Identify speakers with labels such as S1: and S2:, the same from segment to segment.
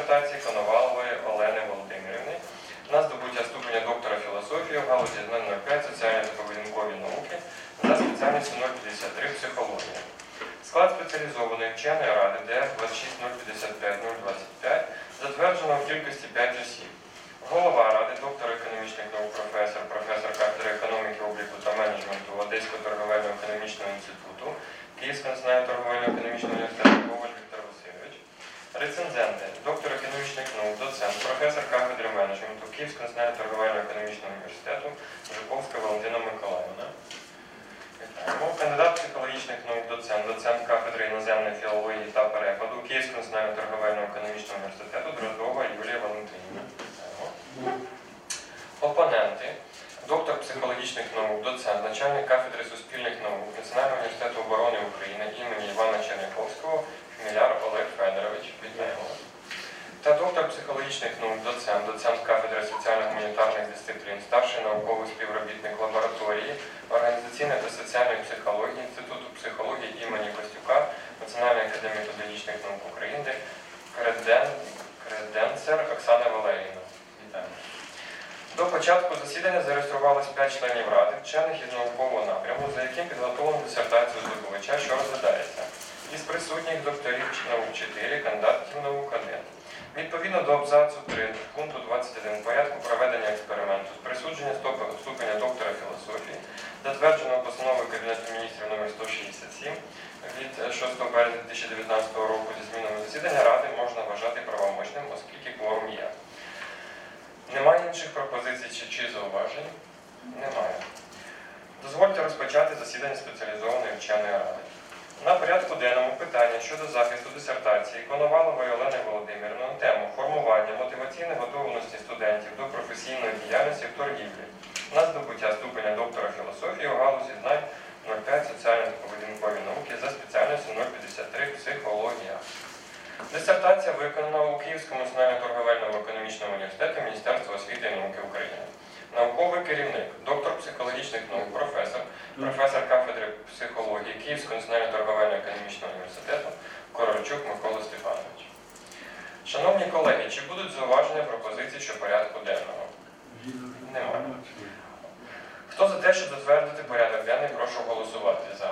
S1: дисертації Коновалової Олени Володимирівни на здобуття ступеня доктора філософії в галузі знань 05 соціальні та поведінкові науки за спеціальністю 053 психологія. Склад спеціалізованої вченої ради ДФ 26055025 затверджено в кількості 5 осіб. Голова ради – доктор економічних наук професор кафедри економіки, обліку та менеджменту Одеського торговельно-економічного інституту, Київського національного торговельно-економічного університету Коваль Віктор Васильович. Рецензенти – доктор економічних наук, доцент, професор кафедри менеджменту Київського національного торговельно-економічного університету Жуковська Валентина Миколаївна. Кандидат психологічних наук, доцент кафедри іноземної філології та перекладу Київського національного торговельно-економічного університету Дроздова Юлія Валентинівна. Опоненти – доктор психологічних наук, доцент, начальник кафедри суспільних наук Національного університету оборони України імені Івана Черняховського Хмеляр Олег Федорович. Вітаємо. Та доктор психологічних наук, доцент кафедри соціально-гуманітарних дисциплін, старший науковий співробітник лабораторії організаційної та соціальної психології Інституту психології імені Костюка Національної академії педагогічних наук України Креденцер Оксана Валеріївна. Вітаємо. До початку засідання зареєструвалось 5 членів ради, вчених із наукового напряму, за яким підготовлено дисертацію здобувача, що розглядається. Із присутніх докторів наук 4, кандидатів наук 1. Відповідно до абзацу 3 пункту 21 порядку проведення експерименту з присудження ступеня доктора філософії, затвердженого постановою Кабінету міністрів номер 167 від 6 березня 2019 року зі змінами засідання Ради можна вважати правомочним, оскільки кворум є. Немає інших пропозицій чи зауважень? Немає. Дозвольте розпочати засідання спеціалізованої вченої ради. На порядку денному питання щодо захисту дисертації Коновалової Олени Володимирівни на тему формування мотиваційної готовності студентів до професійної діяльності в торгівлі на здобуття ступеня доктора філософії у галузі знань 05 соціальні та поведінкові науки за спеціальністю 053 психологія. Дисертація виконана у Київському національному торговельно-економічному університеті Міністерства освіти і науки України. Науковий керівник, доктор психологічних наук, професор кафедри психології Київського національного торговельно-економічного університету Корольчук Микола Степанович. Шановні колеги, чи будуть зауваження пропозиції щодо порядку денного? Немає. Хто за те, щоб затвердити порядок денний, прошу голосувати за.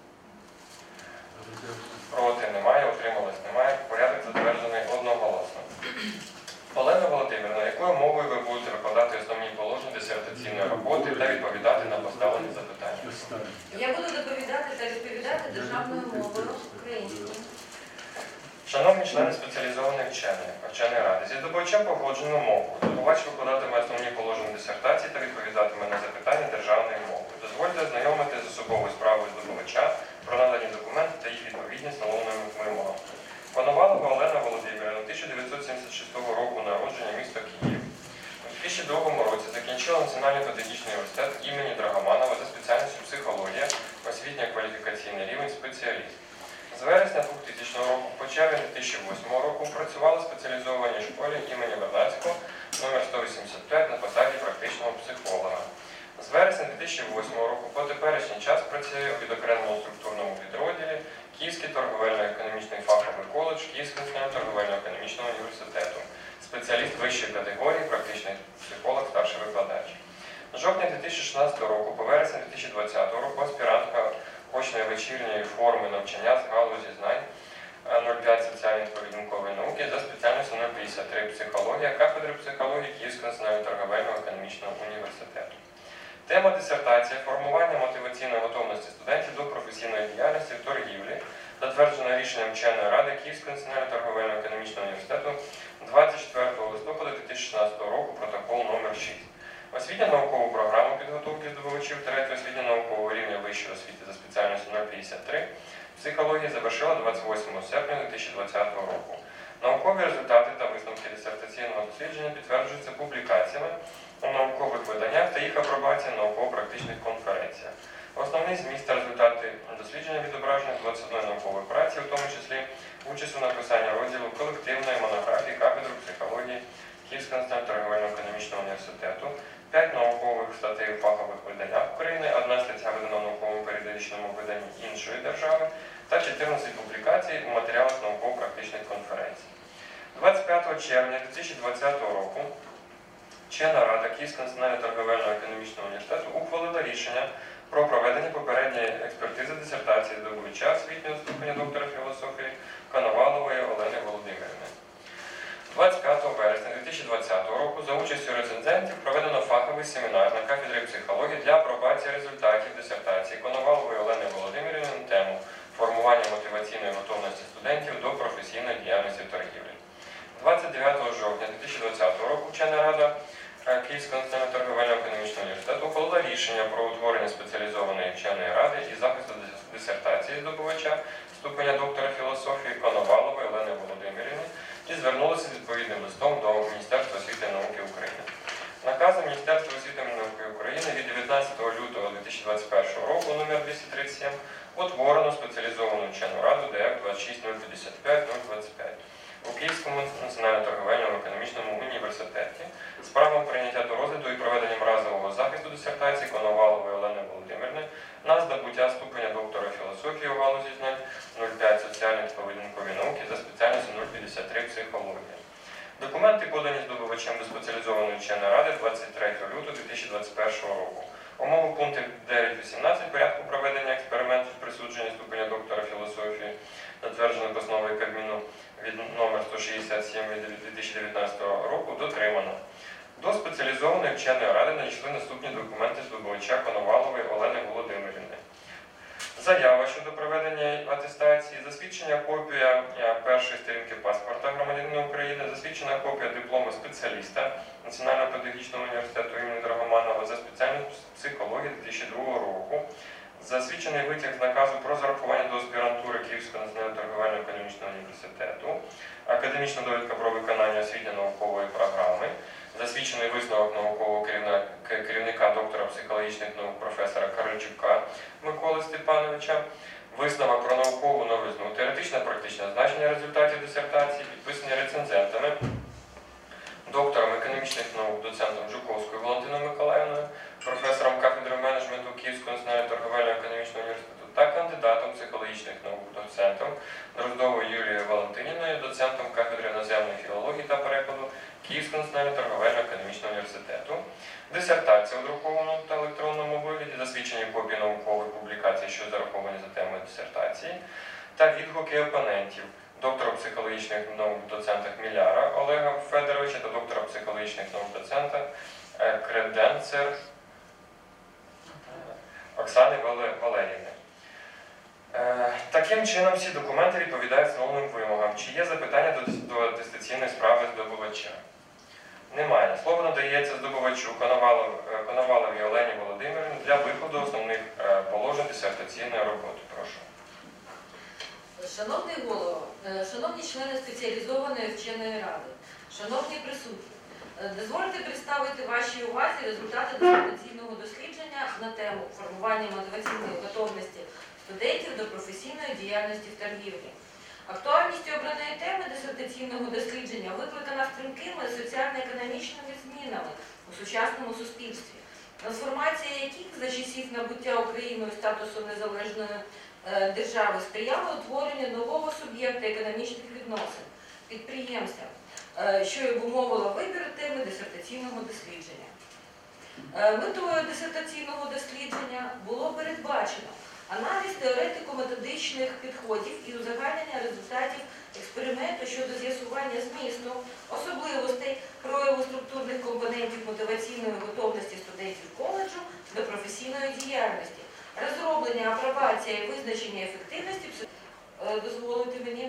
S1: Проти немає, утрималось немає. Порядок затверджений одноголосно. Олена Володимирівна, якою мовою ви будете викладати основні положення дисертаційної роботи та відповідати на поставлені запитання?
S2: Я буду доповідати та відповідати державною мовою українською.
S1: Шановні члени спеціалізованої вченої ради, зі здобувачем погоджену мову, здобувач викладатиме основні положення дисертації та відповідатиме на запитання державною мовою. Дозвольте ознайомити з особовою справою здобувача про надані документи та їх відповідність встановленим вимогам. Коновалова Олена Володимирівна, 1976 року народження, місто Київ. У 2002 році закінчила Національний педагогічний університет імені Драгоманова за спеціальністю психологія, освітньо-кваліфікаційний рівень спеціаліст. З вересня 2000 року по червень 2008 року працювала в спеціалізованій школі імені Вернадського номер 185 на посаді практичного психолога. З вересня 2008 року по теперішній час працює у відокремленому структурному підрозділі Київський торговельно-економічний фаховий коледж Київського національного торговельно-економічного університету, спеціаліст вищої категорії, практичний психолог, старший викладач. З жовтня 2016 року по вересня 2020 року аспірантка очної вечірньої форми навчання з галузі знань 05 соціальні та поведінкової науки за спеціальністю 053 психологія кафедри психології Київського національного торговельно-економічного університету. Тема дисертації – формування мотиваційної готовності студентів до професійної діяльності в торгівлі, затверджена рішенням вченої ради Київського національного торговельно-економічного університету 24 листопада 2016 року, протокол номер 6. Освітньо-наукову програму підготовки здобувачів 3-го освітньо-наукового рівня вищої освіти за спеціальністю 053 психології завершила 28 серпня 2020 року. Наукові результати та висновки дисертаційного дослідження підтверджуються публікаціями у наукових виданнях та їх апробація на науково-практичних конференціях. Основний зміст та результати дослідження відображені в 21 науковій праці, в тому числі участь у написанні розділу колективної монографії кафедри психології Київського національного торговельно-економічного університету, 5 наукових статей у фахових виданнях України, 1 стаття видана в науковому періодичному виданні іншої держави та 14 публікацій у матеріалах науково-практичних конференцій. 25 25 червня 2020 року вчена рада Київського національного торговельного економічного університету ухвалила рішення про проведення попередньої експертизи дисертації здобувача освітнього ступеня доктора філософії Коновалової Олени Володимирівни. 25 вересня 2020 року за участю рецензентів проведено фаховий семінар на кафедрі психології для апробації результатів дисертації Коновалової Олени Володимирівни на тему формування мотиваційної готовності студентів до професійної діяльності в торгівлі. 29 жовтня 2020 року вчена рада Київського національного торговельного економічного університету ухвалила рішення про утворення спеціалізованої вченої ради із захисту дисертації здобувача ступеня доктора філософії Коновалової Олени Володимирівни і звернулася з відповідним листом до Міністерства освіти і науки України. Наказом Міністерства освіти і науки України від 19 лютого 2021 року номер 237 утворено спеціалізовану вчену раду ДЕК 26055-025 у Київському національному торговельному економічному університеті з правом прийняття до розгляду і проведенням разового захисту дисертації Коновалової Олени Володимирівни на здобуття ступеня доктора філософії у галузі знань 05 соціальні та поведінкові науки за спеціальністю 053 психологія. Документи подані здобувачем до спеціалізованої вченої ради 23 лютого 2021 року. Умови пунктів 9-18 порядку проведення експерименту з присудження ступеня доктора філософії, затвердженої постановою Кабміну від номер 167 від 2019 року, дотримано. До спеціалізованої вченої ради надійшли наступні документи здобувача Коновалової Олени Володимирівни. Заява щодо проведення атестації, засвідчення копія першої сторінки паспорта громадянина України, засвідчена копія диплому спеціаліста Національного педагогічного університету імені Драгоманова за спеціальністю психології 2002 року, засвідчений витяг з наказу про зарахування до аспірантури Київського національного торговельного економічного університету, академічна довідка про виконання освітньо-наукової програми, засвідчений висновок наукового керівника доктора психологічних наук професора Карольчука Миколи Степановича, висновок про наукову новизну, теоретичне практичне значення результатів дисертації, підписані рецензентами, доктором економічних наук, доцентом Жуковською Валентиною Миколаївною, професором кафедри менеджменту Київського національного торговельного економічного університету та кандидатом психологічних наук, доцентом Дроздовою Юлією Валентинівною, доцентом кафедри іноземної філології та перекладу Київського національного торговельного економічного університету, дисертація у друкованому та електронному вигляді, засвідчені копії наукових публікацій, що зараховані за темою дисертації, та відгуки опонентів, доктора психологічних наук доцента Хміляра Олега Федоровича та доктора психологічних наук доцента Креденцер Оксани Валеріївни. Таким чином, всі документи відповідають встановленим вимогам. Чи є запитання до атестаційної справи здобувача? Немає. Слово надається здобувачу Коноваловій Олені Володимирівні для викладу основних положень дисертаційної роботи. Прошу.
S2: Шановний голово, шановні члени спеціалізованої вченої ради, шановні присутні, дозвольте представити вашій увазі результати дисертаційного дослідження на тему формування мотиваційної готовності студентів до професійної діяльності в торгівлі. Актуальність обраної теми дисертаційного дослідження викликана стрімкими соціально-економічними змінами у сучасному суспільстві, трансформація яких за часів набуття Україною статусу незалежної держави сприяла утворенню нового суб'єкта економічних відносин – підприємця, що й обумовило вибір теми дисертаційного дослідження. Метою дисертаційного дослідження було передбачено аналіз теоретико-методичних підходів і узагальнення результатів експерименту щодо з'ясування змісту, особливостей, прояву структурних компонентів мотиваційної готовності студентів коледжу до професійної діяльності, розроблення, апробація і визначення ефективності, дозволите мені,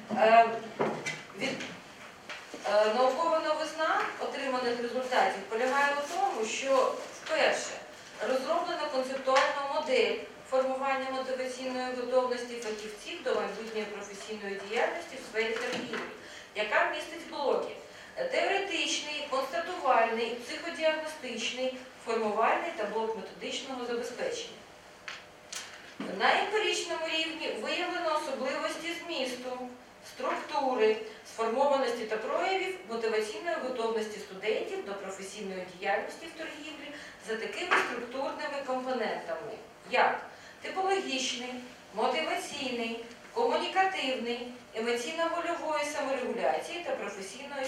S2: наукова новизна отриманих результатів полягає у тому, що вперше розроблена концептуальна модель формування мотиваційної готовності фахівців до майбутньої професійної діяльності в сфері торгівлі, яка містить блоки теоретичний, констатувальний, психодіагностичний, формувальний та блок методичного забезпечення. На емпіричному рівні виявлено особливості змісту, структури, сформованості та проявів мотиваційної готовності студентів до професійної діяльності в торгівлі за такими структурними компонентами, як типологічний, мотиваційний, комунікативний, емоційно-вольової саморегуляції та професійної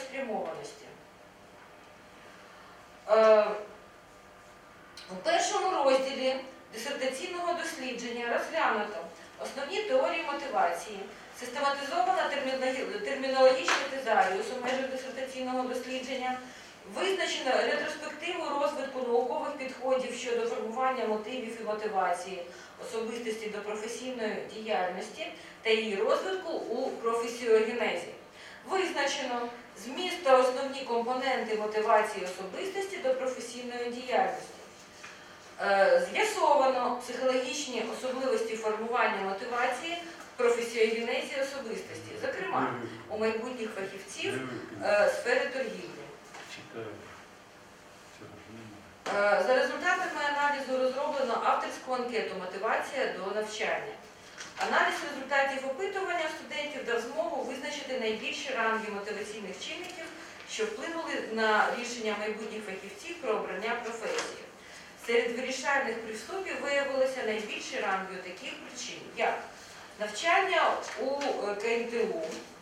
S2: мотивації, систематизована термінологічна тезаріус у межах дисертаційного дослідження, визначено ретроспективу розвитку наукових підходів щодо формування мотивів і мотивації особистості до професійної діяльності та її розвитку у професіогенезі. Визначено зміст та основні компоненти мотивації особистості до професійної діяльності. З'ясовано психологічні особливості формування мотивації в професіогенезі особистості, зокрема у майбутніх фахівців сфери торгівлі. За результатами аналізу розроблено авторську анкету «Мотивація до навчання». Аналіз результатів опитування студентів дав змогу визначити найбільші ранги мотиваційних чинників, що вплинули на рішення майбутніх фахівців про обрання професії. Серед вирішальних приступів виявилося найбільші ранги таких причин, як навчання у КНТУ,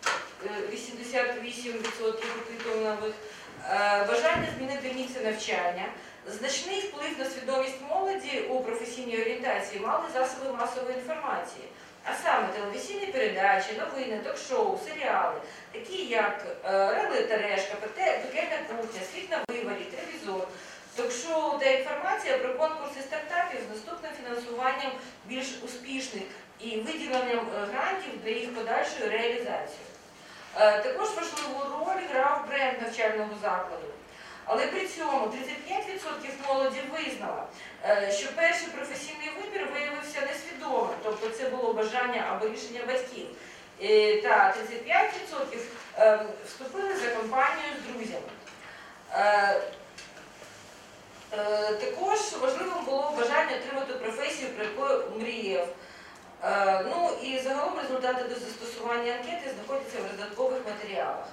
S2: 88% опитуваних, бажання змінити місце навчання, значний вплив на свідомість молоді у професійній орієнтації мали засоби масової інформації, а саме телевізійні передачі, новини, ток-шоу, серіали, такі як «Рели та решка», «Пекельна кухня», «Світ на виворі», «Телевізор», ток-шоу та інформація про конкурси стартапів з наступним фінансуванням більш успішних і виділенням грантів для їх подальшої реалізації. Також важливу роль грав бренд навчального закладу. Але при цьому 35% молоді визнала, що перший професійний вибір виявився несвідомим, тобто це було бажання або рішення батьків. Та 35% вступили за компанію з друзями. Також важливим було бажання отримати професію, про яку мріяв. Ну і загалом результати до застосування анкети знаходяться в додаткових матеріалах.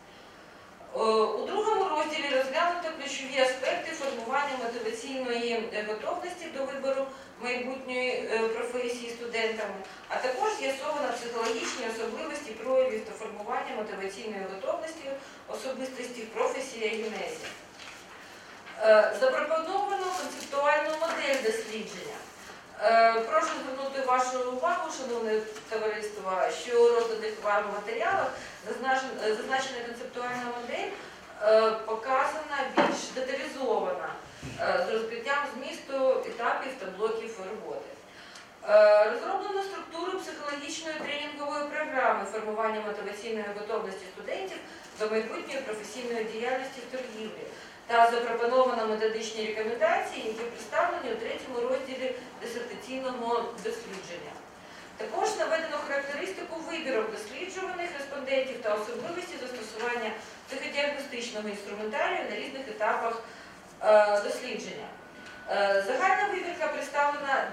S2: У другому розділі розглянуто ключові аспекти формування мотиваційної готовності до вибору майбутньої професії студентами, а також з'ясовано психологічні особливості проявів та формування мотиваційної готовності особистості в професіогенезі. Запропоновано концептуальну модель дослідження. Прошу звернути вашу увагу, шановне товариство, що у розданих вам матеріалах зазначена концептуальна модель показана більш деталізована з розкриттям змісту етапів та блоків роботи. Розроблено структуру психологічної тренінгової програми формування мотиваційної готовності студентів до майбутньої професійної діяльності в торгівлі та запропоновано методичні рекомендації, які представлені у третьому розділі дисертаційного дослідження. Також наведено характеристику вибірок досліджуваних респондентів та особливості застосування психодіагностичного інструментарію на різних етапах дослідження. Загальна вибірка представлена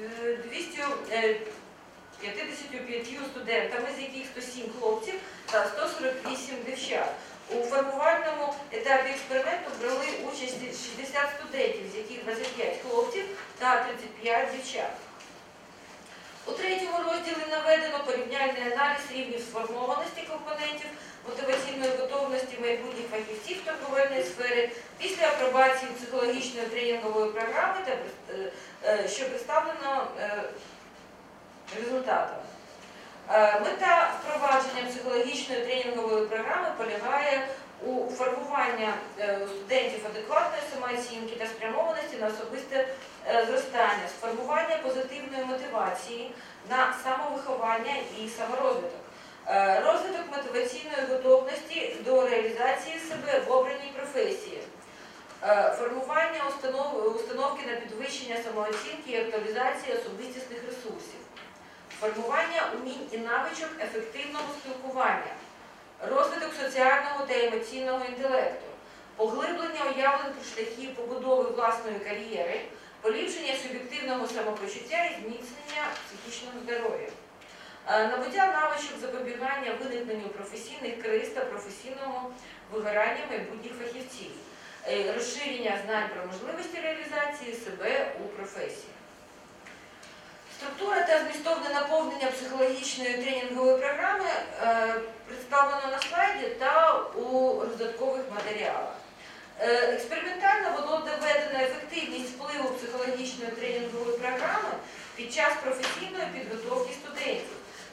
S2: 255 студентами, з яких 107 хлопців та 148 дівчат. У формувальному етапі експерименту брали участь 60 студентів, з яких 25 хлопців та 35 дівчат. У третьому розділі наведено порівняльний аналіз рівнів сформованості компонентів мотиваційної готовності майбутніх фахівців торговельної сфери після апробації психологічної тренінгової програми, що представлено результатами. Мета впровадження психологічної тренінгової програми полягає у формуванні у студентів адекватної самооцінки та спрямованості на особисте зростання, сформування позитивної мотивації на самовиховання і саморозвиток, розвиток мотиваційної готовності до реалізації себе в обраній професії, формування установки на підвищення самооцінки і актуалізації особистісних ресурсів, формування умінь і навичок ефективного спілкування, розвиток соціального та емоційного інтелекту, поглиблення уявлень про шляхів побудови власної кар'єри, поліпшення суб'єктивного самопочуття і зміцнення психічного здоров'я, набуття навичок запобігання виникненню професійних криз та професійного вигорання майбутніх фахівців, розширення знань про можливості реалізації себе у професії. Структура та змістовне наповнення психологічної тренінгової програми представлено на слайді та у роздаткових матеріалах. Експериментально було доведено ефективність впливу психологічної тренінгової програми під час професійної підготовки студентів.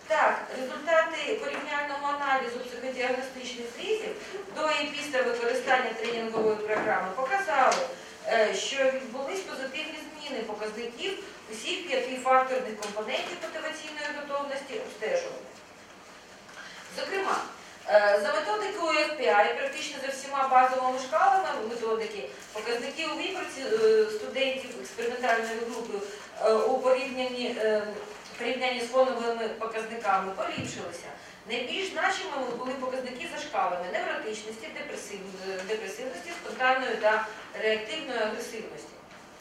S2: Так, результати порівняльного аналізу психодіагностичних зрізів до і після використання тренінгової програми показали, що відбулись позитивні зміни показників усіх 5 факторних компонентів мотиваційної готовності обстежування. Зокрема, за методикою FPI, практично за всіма базовими шкалами методики, показники у виборці студентів експериментальної групи у порівнянні з фоновими показниками поліпшилися. Найбільш значимими були показники за шкалами невротичності, депресивності, спонтанної та реактивної агресивності.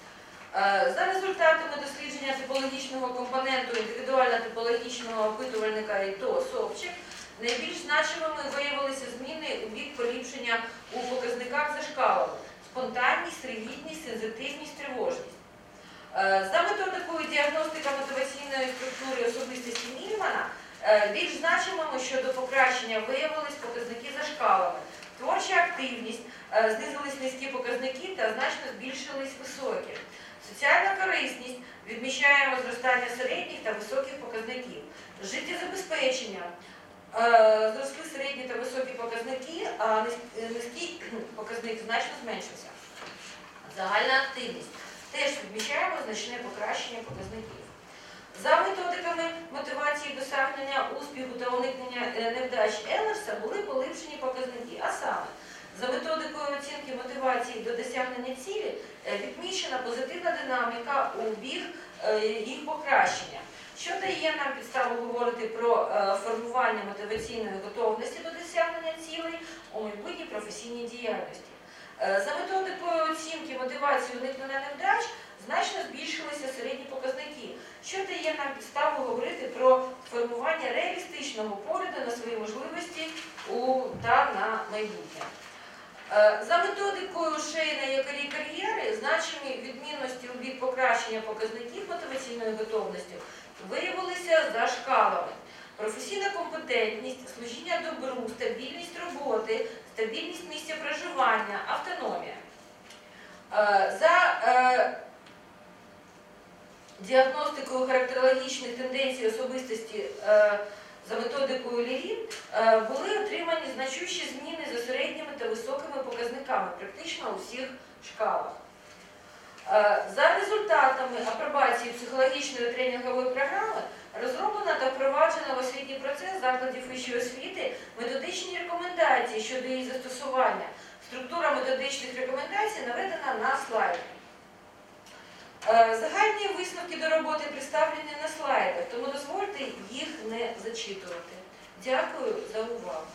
S2: За результатами дослідження типологічного компоненту індивідуально-типологічного опитувальника ІТО СОВЧИК, найбільш значимими виявилися зміни у бік поліпшення у показниках за шкалами – спонтанність, ригідність, сензитивність, тривожність. За методикою діагностика мотиваційної структури особистості Мільмана, більш значимими щодо покращення виявились показники за шкалами – творча активність, знизились низькі показники та значно збільшились високі. Соціальна корисність – відмічаємо зростання середніх та високих показників. Життєзабезпечення – зросли середні та високі показники, а низький показник значно зменшився. Загальна активність – теж відмічаємо значне покращення показників. За методиками мотивації досягнення успіху та уникнення невдач Еллерса були поліпшені показники, а саме, за методикою оцінки мотивації до досягнення цілі відмічена позитивна динаміка у бік їх покращення, що дає нам підставу говорити про формування мотиваційної готовності до досягнення цілей у майбутній професійній діяльності. За методикою оцінки мотивації уникнення невдач значно збільшилися середні показники, що дає нам підставу говорити про формування реалістичного погляду на свої можливості та на майбутнє. За методикою Шейна-Якорі кар'єри значимі відмінності у бік покращення показників мотиваційної готовності виявилися за шкалами. Професійна компетентність, служіння добру, стабільність роботи, стабільність місця проживання, автономія. За діагностикою характерологічних тенденцій особистості за методикою Лерін були отримані значущі зміни за середніми та високими показниками практично у всіх шкалах. За результатами апробації психологічної тренінгової програми розроблена та впроваджена в освітній процес закладів вищої освіти методичні рекомендації щодо її застосування. Структура методичних рекомендацій наведена на слайді. Загальні висновки до роботи представлені на слайдах, тому дозвольте їх не зачитувати. Дякую за увагу.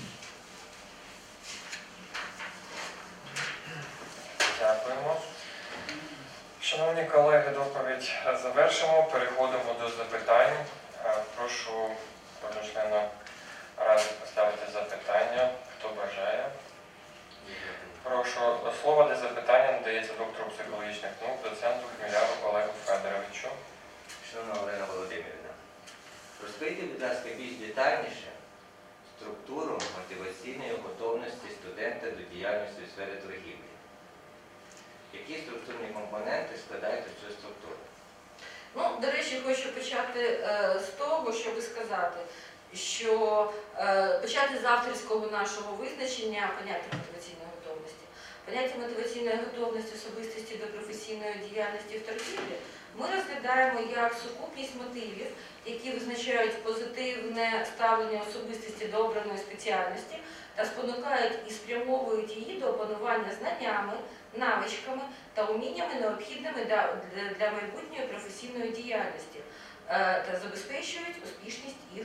S1: Дякуємо. Шановні колеги, доповідь завершимо. Переходимо до запитань. Прошу кожного члена ради поставити запитання. Хто бажає? Прошу, слово для запитання надається доктору психологічних наук, доценту Хміляру Олегу Федоровичу.
S3: Шановна Олена Володимирівна, розкрийте, будь ласка, більш детальніше структуру мотиваційної готовності студента до діяльності у сфері торгівлі. Які структурні компоненти складають цю структуру?
S2: Ну, до речі, хочу почати з того, щоб сказати, що почати з авторського нашого визначення поняття мотиваційної готовності. Поняття мотиваційної готовності особистості до професійної діяльності в торгівлі ми розглядаємо як сукупність мотивів, які визначають позитивне ставлення особистості до обраної спеціальності та спонукають і спрямовують її до опанування знаннями, навичками та уміннями, необхідними для майбутньої професійної діяльності та забезпечують успішність їх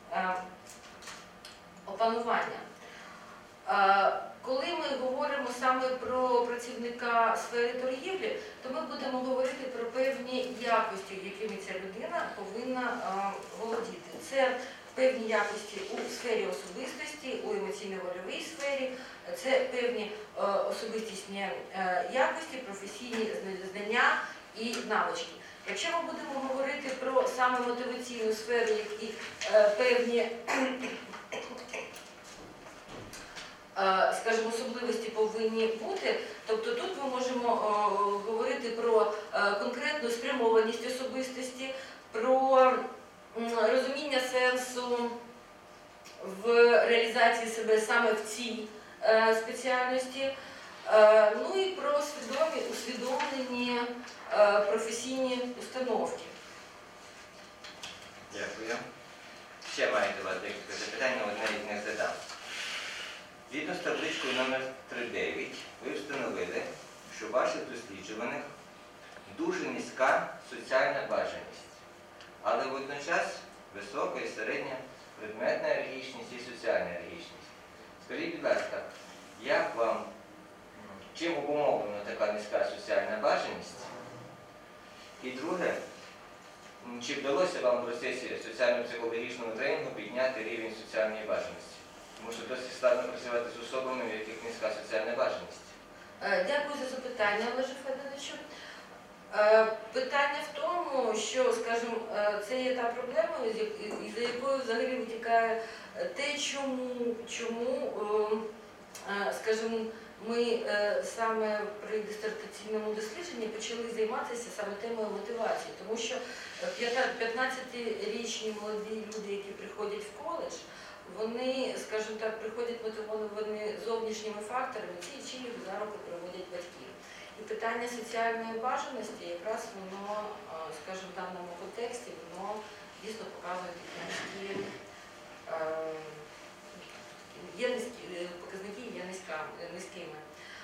S2: опанування. Коли ми говоримо саме про працівника сфери торгівлі, то ми будемо говорити про певні якості, якими ця людина повинна володіти. Це певні якості у сфері особистості, у емоційно-вольовій сфері, це певні особистісні якості, професійні знання і навички. Якщо ми будемо говорити про саме мотиваційну сферу, які певні, скажімо, особливості повинні бути, тобто тут ми можемо говорити про конкретну спрямованість особистості, про розуміння сенсу в реалізації себе саме в цій спеціальності, ну і про усвідомлені професійні установки.
S3: Дякую. Ще маєте у вас декілька запитань, але навіть не задам. Згідно з табличкою номер 3.9 ви встановили, що у ваших досліджуваних дуже низька соціальна бажаність, але водночас висока і середня предметна алергічність і соціальна алергічність. Скажіть, будь ласка, як вам, чим обумовлена така низька соціальна бажаність? І друге, чи вдалося вам в процесі соціально-психологічного тренінгу підняти рівень соціальної бажаності? Тому що досить складно працювати з особами, в яких низька соціальна бажаність.
S2: Дякую за запитання, Олеже Федоровичу. Питання в тому, що, скажімо, це є та проблема, із-за якою взагалі витікає те, чому, скажімо, ми саме при дисертаційному дослідженні почали займатися саме темою мотивації. Тому що 15-річні молоді люди, які приходять в коледж, вони, скажімо так, приходять мотивовані зовнішніми факторами, ці їх за руки приводять батьків. І питання соціальної бажаності якраз воно, скажімо, в даному контексті, воно дійсно показує такі показники є низькими.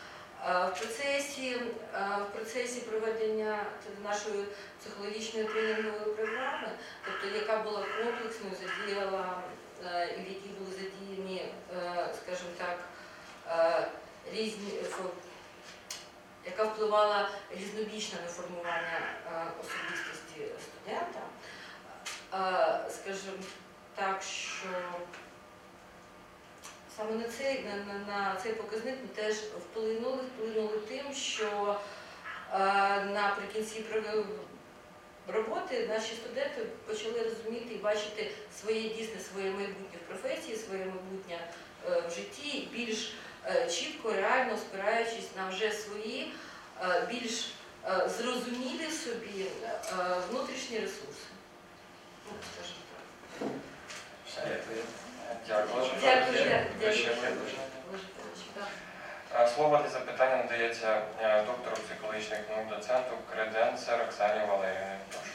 S2: В процесі проведення нашої психологічної тренінгової програми, тобто яка була комплексною, задіяла і в якій були задіяні, скажімо так, яка впливала різнобічно на формування особистості студента, скажімо так, що саме на цей показник ми теж вплинули тим, що наприкінці роботи наші студенти почали розуміти і бачити своє майбутнє в професії, своє майбутнє в житті, більш чітко, реально спираючись на вже свої, більш зрозумілі собі внутрішні ресурси. Скажімо так.
S3: Дякую.
S1: Слово для запитання надається доктору психологічних наук, доценту Креденце Роксані Валеріївні. Прошу.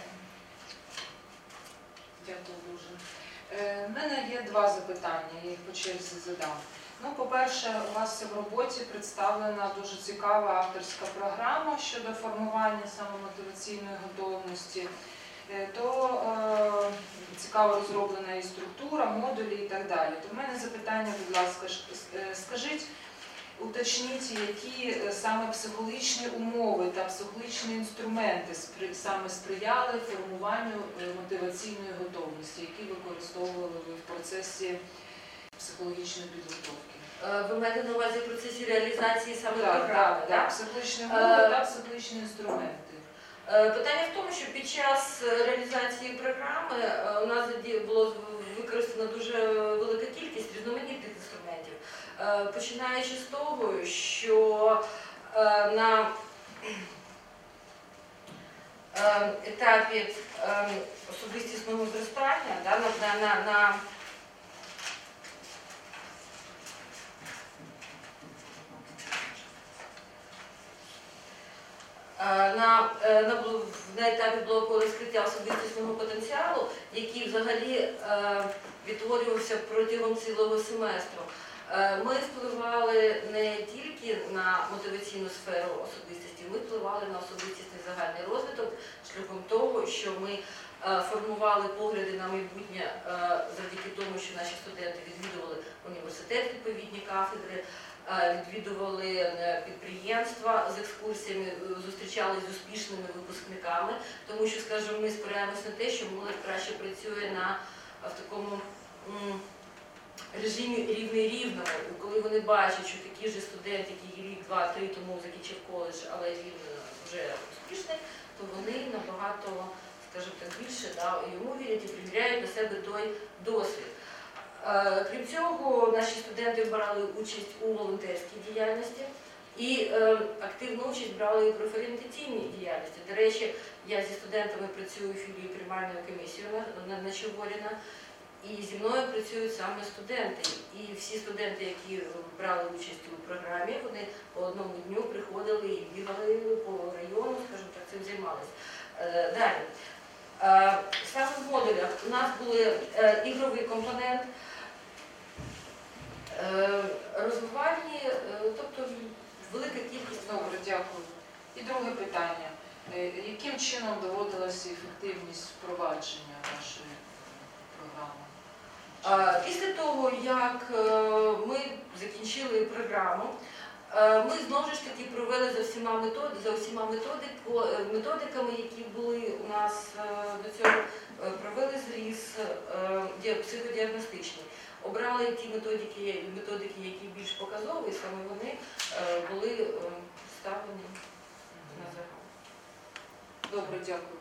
S4: Дякую дуже. У мене є два запитання, я їх по черзі задам. Ну, по-перше, у вас в роботі представлена дуже цікава авторська програма щодо формування самомотиваційної готовності. То цікаво розроблена і структура, модулі і так далі. То в мене запитання, будь ласка, скажіть, уточніть, які саме психологічні умови та психологічні інструменти саме сприяли формуванню мотиваційної готовності, які використовували ви в процесі психологічної підготовки?
S2: Ви маєте на увазі в процесі реалізації саме програми, так?
S4: Так, психологічні умови та психологічні інструменти.
S2: Питання в тому, що під час реалізації програми у нас було використано дуже велика кількість різноманітних інструментів. Починаючи з того, що на етапі особистісного зростання, на етапі блоку розкриття особистісного потенціалу, який взагалі відтворювався протягом цілого семестру, ми впливали не тільки на мотиваційну сферу особистості, ми впливали на особистісний загальний розвиток шляхом того, що ми формували погляди на майбутнє завдяки тому, що наші студенти відвідували університет, відповідні кафедри, відвідували підприємства з екскурсіями, зустрічалися з успішними випускниками, тому що, скажімо, ми спираємося на те, що молодь краще працює в такому режимі рівний рівному. Коли вони бачать, що такий же студент, який рік, 2-3 тому закінчив коледж, але він вже успішний, то вони набагато, скажімо так, більше йому вірять і приміряють на себе той досвід. Крім цього, наші студенти брали участь у волонтерській діяльності, І активну участь брали і в профорієнтаційній діяльності. До речі, я зі студентами працюю в філії приймальної комісії на Чигоріна, і зі мною працюють саме студенти. І всі студенти, які брали участь у програмі, вони по одному дню приходили і бігали по району, скажімо так, цим займалися. Далі. Саме в модулях у нас були ігровий компонент, розвивальні, тобто велика кількість.
S4: Добре, дякую. І друге питання. Яким чином доводилася ефективність впровадження вашої програми?
S2: Після того, як ми закінчили програму, ми знову ж таки провели за всіма методиками, які були у нас до цього, провели зріз психодіагностичний. Обрали ті методики, які більш показові, саме вони були ставлені на загал.
S4: Добре, дякую.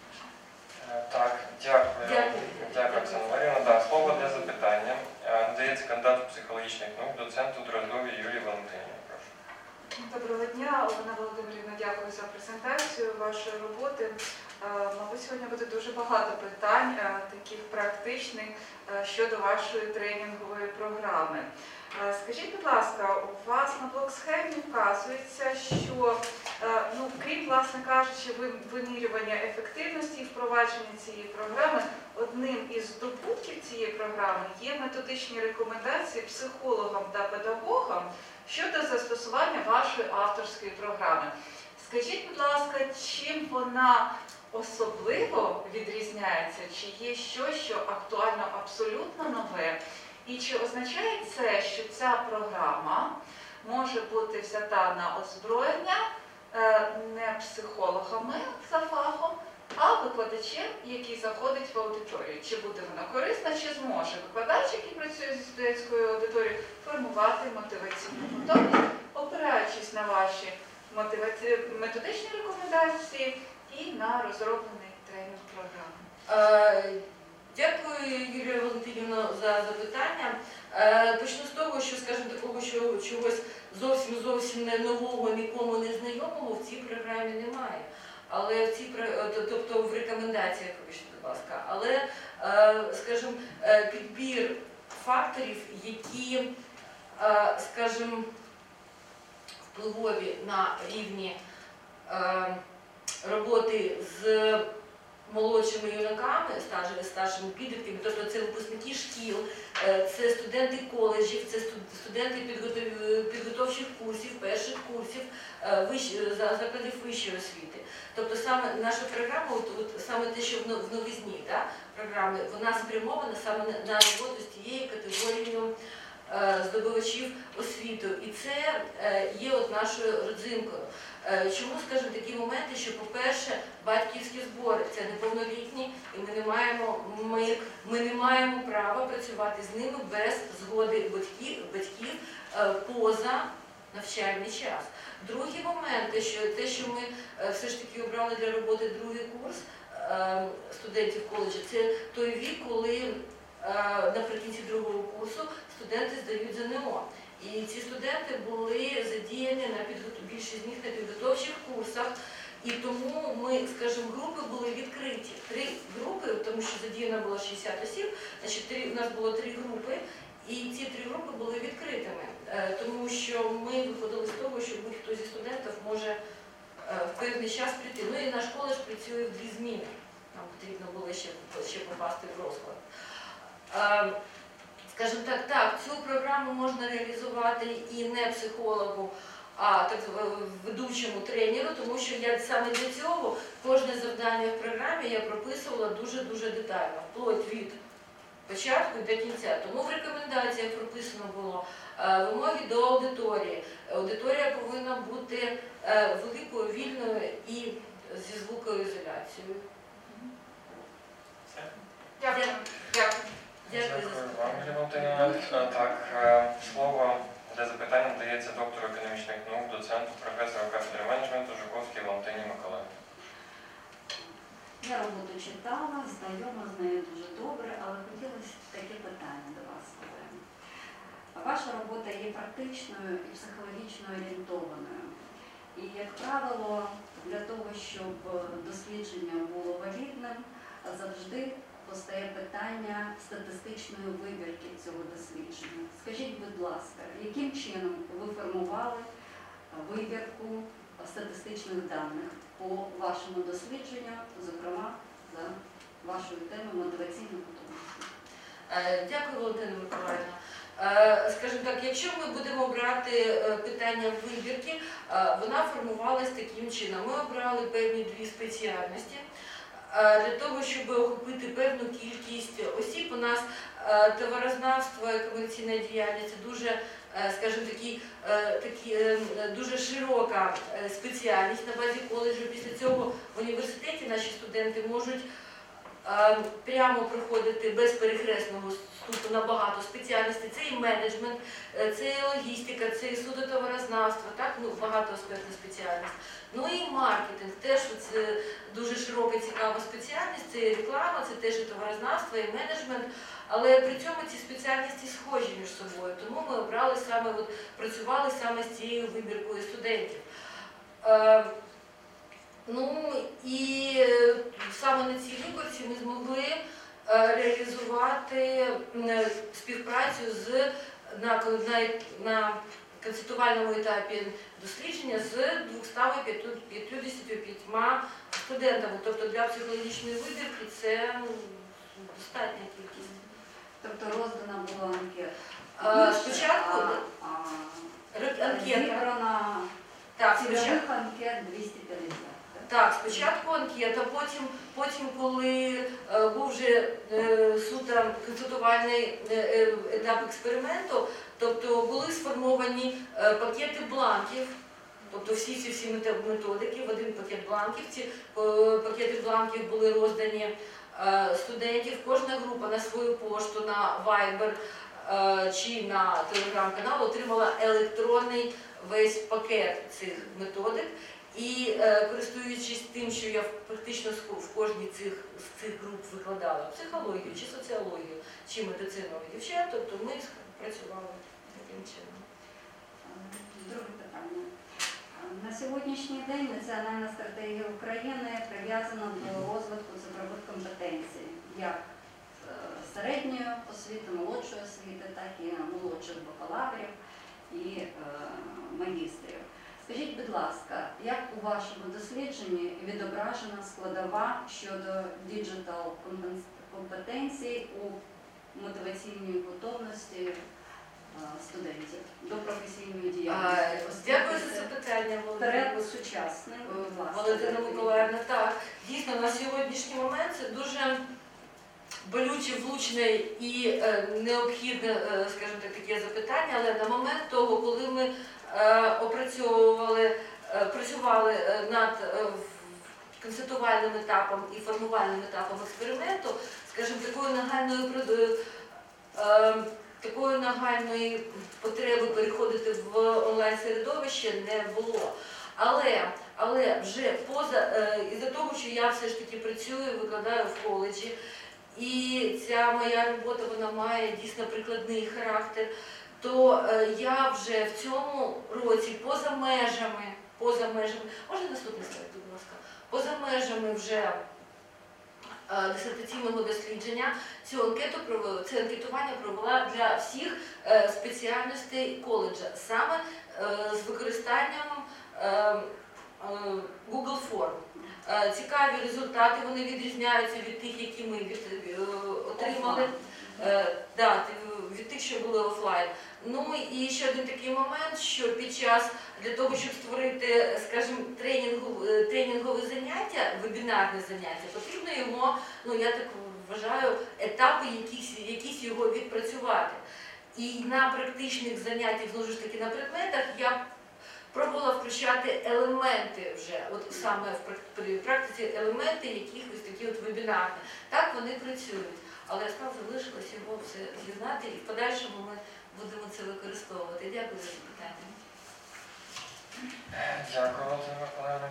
S1: Так, дякую, Оксана Маріївна. Да, слово для запитання надається кандидату психологічних наук, доценту Дроздовій Юлії Валентинівні. Прошу.
S5: Доброго дня, Олена Володимирівна, дякую за презентацію вашої роботи. Мабуть, сьогодні буде дуже багато питань, таких практичних, щодо вашої тренінгової програми. Скажіть, будь ласка, у вас на блок-схемі вказується, що, крім, власне кажучи, вимірювання ефективності і впровадження цієї програми, одним із здобутків цієї програми є методичні рекомендації психологам та педагогам щодо застосування вашої авторської програми. Скажіть, будь ласка, чим вона особливо відрізняється, чи є щось, що актуально абсолютно нове? І чи означає це, що ця програма може бути взята на озброєння не психологами за фахом, а викладачем, який заходить в аудиторію? Чи буде вона корисна, чи зможе викладач, який працює зі студентською аудиторією, формувати мотиваційну готовність, опираючись на ваші методичні рекомендації і на розроблений тренінг програми?
S2: Дякую, Юлія Валентинівна, за запитання. Почну з того, що, скажімо, такого, що чогось зовсім не нового, нікому не знайомого в цій програмі немає. Але тобто в рекомендаціях, вибачте, будь ласка, але, скажімо, підбір факторів, які, скажімо, впливові на рівні роботи з молодшими юнаками, старшими підлітками, тобто це випускники шкіл, це студенти коледжів, це студенти підготовчих курсів, перших курсів, закладів вищої освіти. Тобто саме наша програма, саме те, що в новизні програми, вона спрямована саме на роботу з тією категорією здобувачів освіту. І це є нашою родзинкою. Чому, скажімо, такі моменти, що, по-перше, батьківські збори – це неповнолітні, і ми не маємо права працювати з ними без згоди батьків поза навчальний час. Другий момент, те, що ми все ж таки обрали для роботи другий курс студентів коледжу, це той вік, коли наприкінці другого курсу студенти здають ЗНО. І ці студенти були задіяні, більшість з них на підготовчих курсах, і тому ми, скажімо, групи були відкриті. 3 групи, тому що задіяно було 60 осіб, значить, у нас було 3 групи, і ці 3 групи були відкритими, тому що ми виходили з того, що будь-хто зі студентів може в певний час прийти. Ну і наш коледж працює в 2 зміни, нам потрібно було ще попасти в розклад. Скажімо так, цю програму можна реалізувати і не психологу, а так ведучому тренеру, тому що я саме для цього кожне завдання в програмі я прописувала дуже-дуже детально, вплоть від початку до кінця. Тому в рекомендаціях прописано було вимоги до аудиторії. Аудиторія повинна бути великою, вільною і зі звукоізоляцією.
S5: Дякую.
S2: Дякую за
S1: вам, Юлія Валентинівна. Так, слово для запитання надається доктору економічних наук, доценту, професору кафедри менеджменту Жуковській Валентині Миколаївні.
S6: Я роботу читала, знайома з нею дуже добре, але хотілося таке питання до вас, Олена. Ваша робота є практичною і психологічно орієнтованою. І, як правило, для того, щоб дослідження було валідним, завжди постає питання статистичної вибірки цього дослідження. Скажіть, будь ласка, яким чином ви формували вибірку статистичних даних по вашому дослідженню, зокрема, за вашою темою мотиваційна готовність?
S2: Дякую, Валентина Миколаївна. Скажімо так, якщо ми будемо брати питання вибірки, вона формувалась таким чином. Ми обрали певні дві спеціальності для того, щоб охопити певну кількість осіб. У нас товарознавство і комерційна діяльність – дуже, скажімо, дуже широка спеціальність на базі коледжу. Після цього в університеті наші студенти можуть прямо проходити без перехресного вступу на багато спеціальностей. Це і менеджмент, це і логістика, це і судотоварознавство, так? Багато аспектів спеціальність. Ну і маркетинг, теж це дуже широка, цікава спеціальність, це і реклама, це теж і товарознавство, і менеджмент. Але при цьому ці спеціальності схожі між собою, тому ми обрали саме, працювали саме з цією вибіркою студентів. Ну і саме на цій виборці ми змогли реалізувати співпрацю на концептуальному етапі дослідження з 255 студентами. Тобто для психологічної вибірки це достатня кількість.
S6: Тобто роздана була анкета?
S2: Спочатку анкета.
S6: Зібрана цільових анкет 250.
S2: Так, спочатку анкета, потім коли був вже суто консультувальний етап експерименту, тобто були сформовані пакети бланків, тобто всі методики в один пакет бланків. Ці пакети бланків були роздані студентів, кожна група на свою пошту, на Viber чи на телеграм-канал отримала електронний весь пакет цих методик. І користуючись тим, що я практично в кожній з цих груп викладала психологію, чи соціологію, чи медицину дівчат, тобто ми працювали таким чином.
S6: Друге питання. На сьогоднішній день національна стратегія України прив'язана до розвитку цифрових компетенцій, як середньої освіти, молодшої освіти, так і молодших бакалаврів і магістрів. Скажіть, будь ласка, як у вашому дослідженні відображена складова щодо діджитал компетенцій у мотиваційній готовності студентів до професійної діяльності?
S2: Дякую за це питання,
S6: Вперед сучасний.
S2: Валентина Миколаївна. Так, дійсно, на сьогоднішній момент це дуже болюче, влучне і необхідне, скажімо так, таке запитання, але на момент того, коли ми працювали над концептуальним етапом і формувальним етапом експерименту, скажімо, такої нагальної потреби переходити в онлайн-середовище не було. Але вже із-за того, що я все ж таки працюю, викладаю в коледжі, і ця моя робота, вона має дійсно прикладний характер, то я вже в цьому році поза межами, можна наступний слайд, будь ласка, поза межами вже дисертаційного дослідження це анкетування провела для всіх спеціальностей коледжа, саме з використанням Google Form. Цікаві результати, вони відрізняються від тих, які ми отримали, від тих, що були офлайн. Ну і ще один такий момент, що під час, для того, щоб створити, скажімо, тренінгове заняття, вебінарне заняття, потрібно його, я так вважаю, етапи якісь його відпрацювати. І на практичних заняттях, знову ж таки, на предметах, я пробувала включати елементи вже, от саме в практиці елементи якихось такі от вебінарні. Так вони працюють. Але справа залишилось його все з'єднати і в подальшому ми будемо це використовувати. Дякую за питання.
S1: Дякую, Валентина Миколаївна.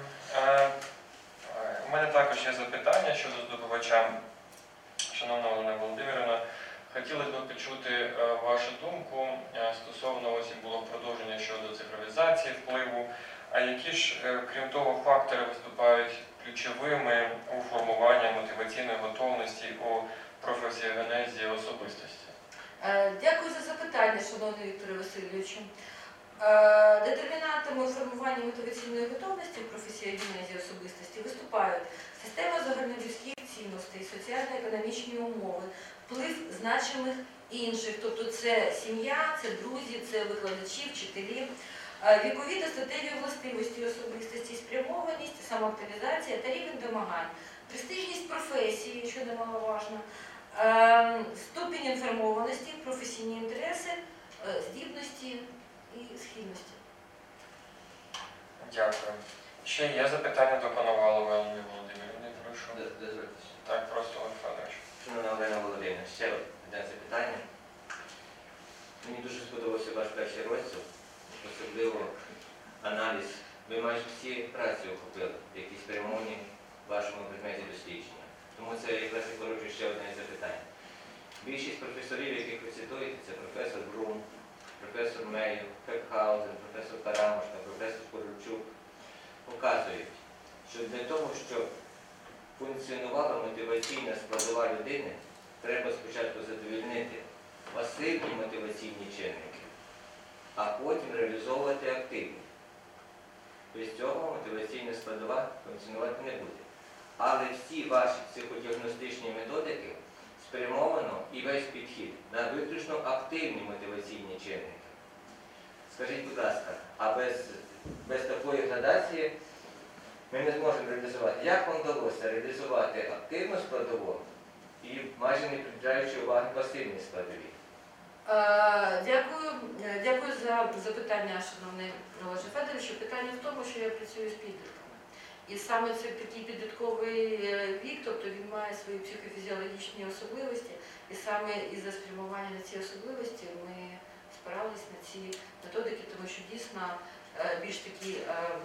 S1: У мене також є запитання щодо здобувача. Шановна Олена Володимирівна, Хотілося б почути вашу думку стосовно, ось і було продовження щодо цифровізації впливу. А які ж, крім того, фактори виступають ключовими у формуванні мотиваційної готовності у професіогенезі особистості?
S2: Дякую за запитання, шановний Вікторе Васильовичу. Детермінантами у формуванні мотиваційної готовності в професіогенезі особистості виступають система загальнолюдських цінностей, соціально-економічні умови, вплив значимих інших, тобто це сім'я, це друзі, це викладачі, вчителі, вікові та статеві властивості особистості, спрямованість, самоактуалізація та рівень домагань, престижність професії, що немаловажно, ступінь інформованості, професійні інтереси, здібності і схильності.
S1: Дякую. Ще є запитання до Коновалової Олени Володимирівни, прошу.
S3: Дозвольте.
S1: Так, просто Олег Федорович.
S3: Шановна Олена Володимирівна, ще одне запитання. Мені дуже сподобався ваш перший розділ, особливо аналіз. Ви майже всі праці охопили, які спрямовані в вашому предметі дослідження. Тому це якраз і породжує ще одне запитання. Більшість професорів, яких ви цитуєте, це професор Брум, професор Мею, Пекхаузен, професор Карамушка, професор Корольчук, показують, що для того, щоб функціонувала мотиваційна складова людини, треба спочатку задовольнити пасивні мотиваційні чинники, а потім реалізовувати активні. Без цього мотиваційна складова функціонувати не буде. Але всі ваші психодіагностичні методики спрямовано і весь підхід на виключно активні мотиваційні чинники. Скажіть, будь ласка, а без такої градації ми не зможемо реалізувати. Як вам вдалося реалізувати активну складову і майже не приділяючи уваги пасивній складові?
S2: Дякую за запитання, шановний Олеже Федоровичу. Питання в тому, що я працюю з підлітками. І саме це такий підлітковий вік, тобто він має свої психофізіологічні особливості, і саме із-за спрямування на ці особливості ми спирались на ці методики, тому що дійсно більш такий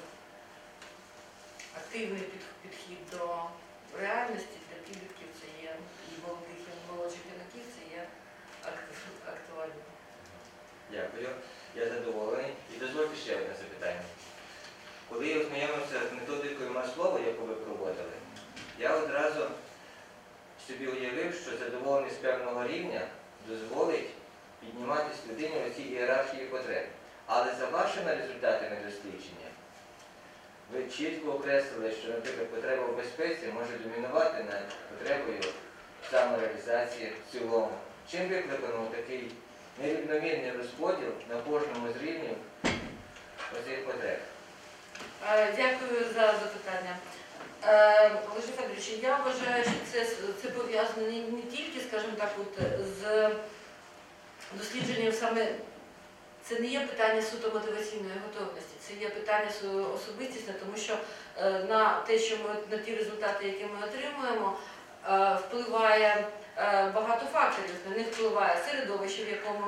S2: активний підхід до реальності для підлітків це є, і молодих, і молодших юнаків це є актуально.
S3: Дякую. Я задоволений. І дозвольте ще одне запитання. Коли я ознайомився з методикою Маслова, яку ви проводили, я одразу собі уявив, що задоволеність певного рівня дозволить підніматися людині в цій ієрархії потреб. Але за вашими результатами дослідження ви чітко окреслили, що, наприклад, потреба в безпеці може домінувати над потребою самореалізації в цілому. Чим викликано такий нерівномірний розподіл на кожному з рівнів оцих потреб?
S2: Дякую за запитання. Олеже Федоровичу, я вважаю, що це пов'язано не тільки, скажімо так, з дослідженням саме, це не є питання суто мотиваційної готовності, це є питання особистісне, тому що на те, що на ті результати, які ми отримуємо, впливає багато факторів. На них впливає середовище, в якому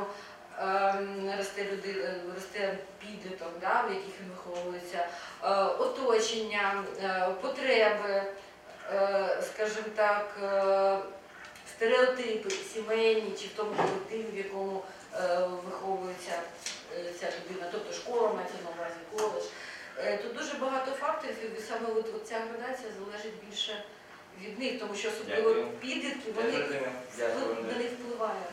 S2: росте підліток, да, в яких він виховується, оточення, потреби, скажімо так, стереотипи сімейні чи в тому колективі, в якому виховується ця людина, тобто школа, мається на увазі коледж. Тут дуже багато факторів, і саме ця градація залежить більше від них, тому що особливо підлітки, вони на них впливає.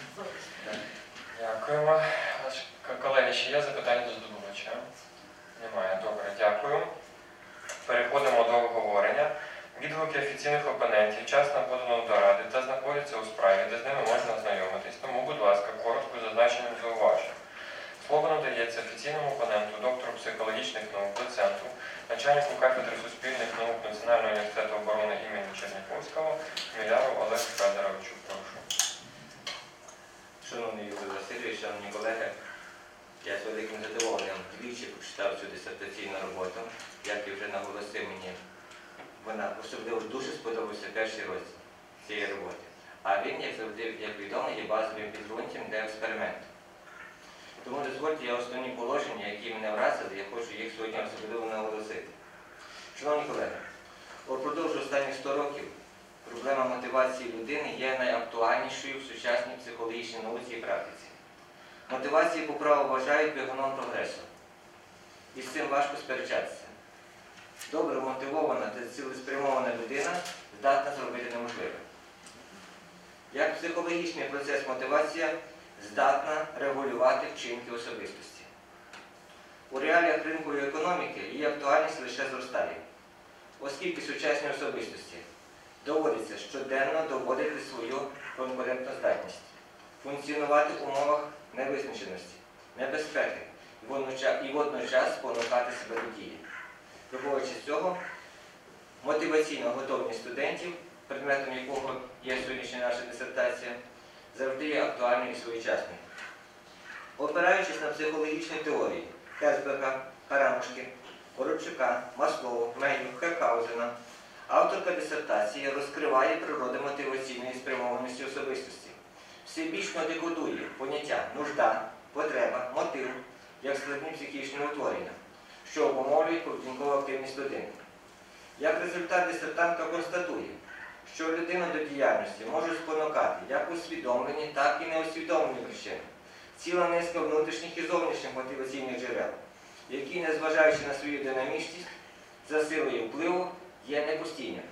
S1: Дякуємо. Колеги, ще є запитання до здобувача? Немає. Добре, дякую. Переходимо до обговорення. Відгуки офіційних опонентів вчасно подано до Ради та знаходяться у справі, де з ними можна ознайомитись. Тому, будь ласка, коротко зазначенням зауважень. Слово надається офіційному опоненту, доктору психологічних наук, доценту, начальнику кафедри суспільних наук Національного університету оборони імені Черняховського Міляру Олегу Федоровичу. Прошу.
S3: Шановний Віктор Васильович, шановні колеги, я з великим задоволенням двічі прочитав цю дисертаційну роботу, як і вже наголосив мені. Вона особливо дуже сподобався перший розділ цієї роботи. А він, як завжди, як відомо, є базовим підґрунтям для експерименту. Тому дозвольте, я основні положення, які мене вразили, я хочу їх сьогодні особливо наголосити. Шановні колеги, упродовж останніх 100 років проблема мотивації людини є найактуальнішою в сучасній психологічній науці і практиці. Мотивації по праву вважають двигуном прогресу. І з цим важко сперечатися. Добре мотивована та цілеспрямована людина здатна зробити неможливе. Як психологічний процес мотивація здатна регулювати вчинки особистості. У реаліях ринкової економіки її актуальність лише зростає, оскільки сучасні особистості доводиться щоденно доводити свою конкурентоздатність, функціонувати в умовах невизначеності, небезпеки і водночас спонукати себе до дії. Виходячи з цього, мотиваційна готовність студентів, предметом якого є сьогоднішня наша дисертація, завжди є актуальною і своєчасною. Опираючись на психологічні теорії Хесберга, Харамушки, Коробчука, Маслоу, Мейю, Хекаузена, авторка дисертації розкриває природу мотиваційної спрямованості особистості. Всебічно декодує поняття нужда, потреба, мотив як складні психічні утворення, що обумовлюють поведінкову активність людини. Як результат, дисертантка констатує, що людину до діяльності може спонукати як усвідомлені, так і неусвідомлені причини. Ціла низка внутрішніх і зовнішніх мотиваційних джерел, які, незважаючи на свою динамічність, за силою впливу, є непостійними.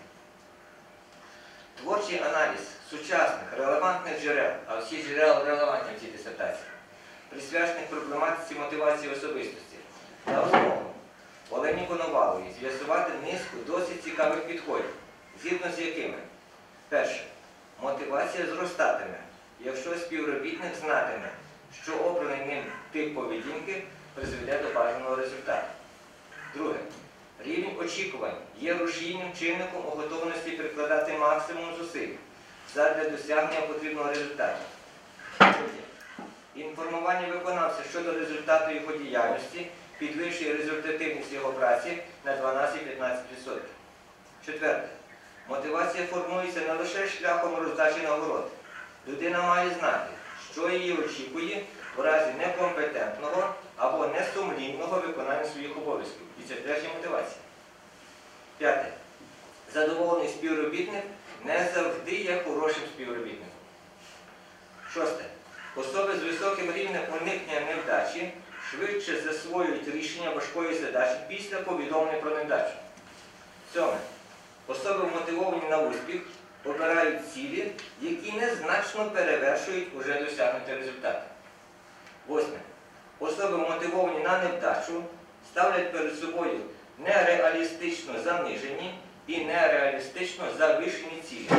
S3: Творчий аналіз сучасних, релевантних джерел, а всі джерела релевантні в цій дисертації, присвячених проблематиці мотивації особистості, дав змогу Олені Коноваловій з'ясувати низку досить цікавих підходів, згідно з якими: перше, мотивація зростатиме, якщо співробітник знатиме, що обраний ним тип поведінки призведе до бажаного результату. Друге, рівень очікувань є рушійним чинником у готовності прикладати максимум зусиль задля досягнення потрібного результату. Третє, інформування виконавця щодо результату його діяльності підвищує результативність його праці на 12-15%. Четверте, мотивація формується не лише шляхом роздачі нагород. Людина має знати, що її очікує у разі некомпетентного або несумлінного виконання своїх обов'язків. І це теж є мотивація. П'яте. Задоволений співробітник не завжди є хорошим співробітником. Шосте. Особи з високим рівнем уникнення невдачі швидше засвоюють рішення важкої задачі після повідомлення про невдачу. Сьоме. Особи, вмотивовані на успіх, обирають цілі, які незначно перевершують уже досягнуті результати. Восьме. Особи, вмотивовані на невдачу, ставлять перед собою нереалістично занижені і нереалістично завищені цілі.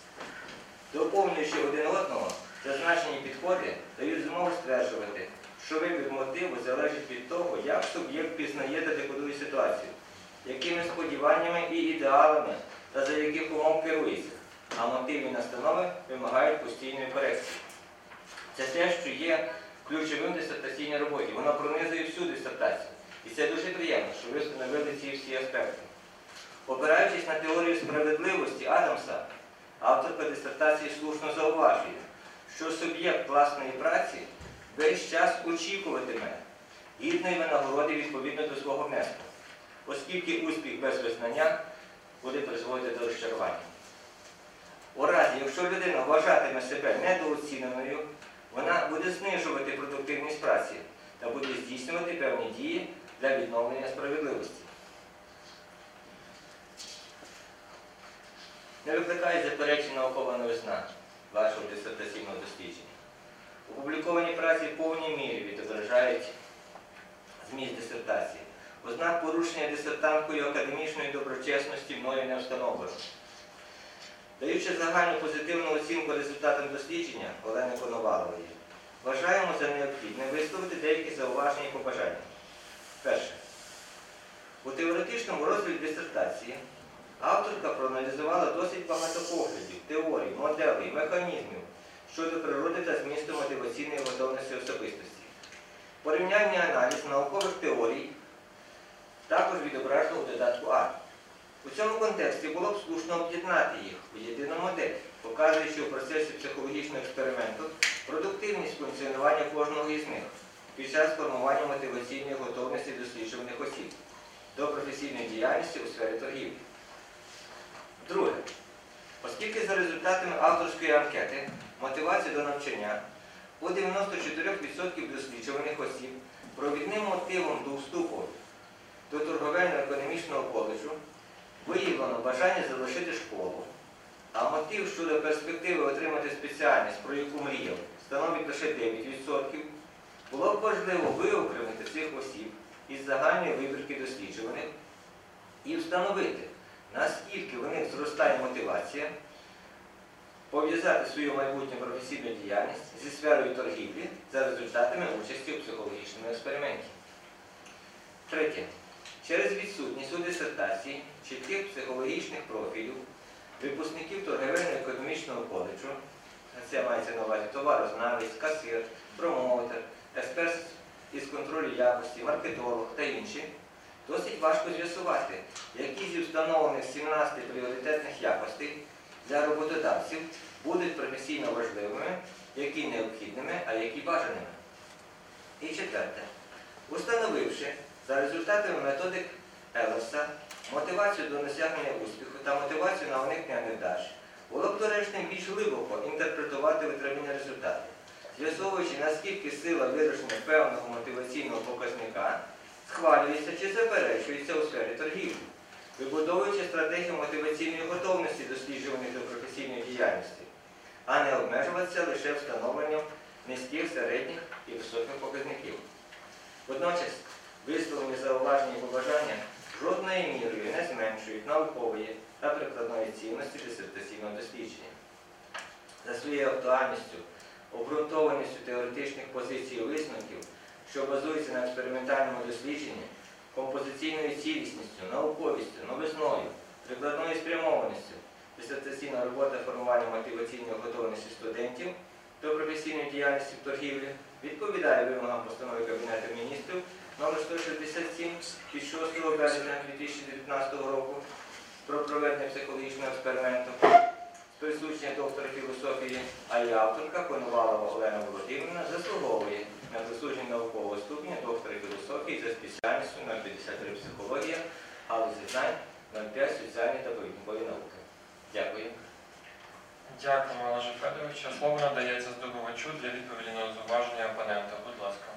S3: Доповнюючи один одного, зазначені підходи дають змогу стверджувати, що вибір мотиву залежить від того, як суб'єкт пізнає та декодує ситуацію, якими сподіваннями і ідеалами та за яких умов керується, а мотиви і настанови вимагають постійної корекції. Це те, що є ключовим в дисертаційній роботі. Воно пронизує всю дисертацію. І це дуже приємно, що ви встановили ці всі аспекти. Опираючись на теорію справедливості Адамса, авторка дисертації слушно зауважує, що суб'єкт власної праці весь час очікуватиме гідної винагороди відповідно до свого внеску, оскільки успіх без визнання буде призводити до розчарування. У разі, якщо людина вважатиме себе недооціненою, вона буде знижувати продуктивність праці та буде здійснювати певні дії для відновлення справедливості. Не викликає заперечень наукова новизна вашого дисертаційного дослідження. Опубліковані праці в повній мірі відображають зміст дисертації. Ознак порушення дисертанткою академічної доброчесності мною не встановлено. Даючи загальну позитивну оцінку результатам дослідження Олени Коновалової, вважаємо за необхідне висловити деякі зауваження і побажання. Перше. У теоретичному розділі дисертації авторка проаналізувала досить багато поглядів, теорій, моделей, механізмів щодо природи та змісту мотиваційної готовності особистості. Порівняння аналіз наукових теорій також відображено у додатку А. У цьому контексті було б слушно об'єднати їх у єдину модель, показуючи у процесі психологічного експерименту продуктивність функціонування кожного із них під час формування мотиваційної готовності досліджуваних осіб до професійної діяльності у сфері торгівлі. Друге. Оскільки за результатами авторської анкети мотивація до навчання у 94% досліджуваних осіб провідним мотивом до вступу до торговельно-економічного коледжу виявлено бажання залишити школу, а мотив щодо перспективи отримати спеціальність, про яку мріяв, становить лише 9%, було б важливо виокремити цих осіб із загальної вибірки досліджуваних і встановити, наскільки в них зростає мотивація пов'язати свою майбутню професійну діяльність зі сферою торгівлі за результатами участі у психологічному експерименті. Третє. Через відсутність у дисертації чітких психологічних профілів випускників торговельно-економічного коледжу, це мається на увазі товарознавець, касир, промоутер, експерт із контролю якості, маркетолог та інші, досить важко з'ясувати, які зі встановлених 17 пріоритетних якостей для роботодавців будуть професійно важливими, які необхідними, а які бажаними. І четверте. Установивши за результатами методик Еллерса мотивацію до досягнення успіху та мотивацію на уникнення невдач, було б доречним більш глибоко інтерпретувати витримані результати, з'ясовуючи, наскільки сила вирішення певного мотиваційного показника схвалюється чи заперечується у сфері торгівлі, вибудовуючи стратегію мотиваційної готовності досліджуваних до професійної діяльності, а не обмежуватися лише встановленням низьких, середніх і високих показників. Водночас, висловлені зауваження і побажання жодною мірою не зменшують наукової та прикладної цінності дисертаційного дослідження. За своєю актуальністю, обґрунтованістю теоретичних позицій і висновків, що базуються на експериментальному дослідженні, композиційною цілісністю, науковістю, новизною, прикладною спрямованістю, дисертаційна робота формування мотиваційної готовності студентів до професійної діяльності в торгівлі відповідає вимогам постанови Кабінету міністрів номер 167 від 6 березня 2019 року про проведення психологічного експерименту з присутнім доктора філософії, а її авторка Коновалова Олена Володимирівна заслуговує на присудження наукового ступеня доктора філософії за спеціальністю 053 психологія, галузі знань 05 соціальні та поведінкові науки. Дякую.
S1: Дякуємо, Олеже Федоровичу. Слово надається здобувачу для відповіді на зауваження опонента. Будь ласка.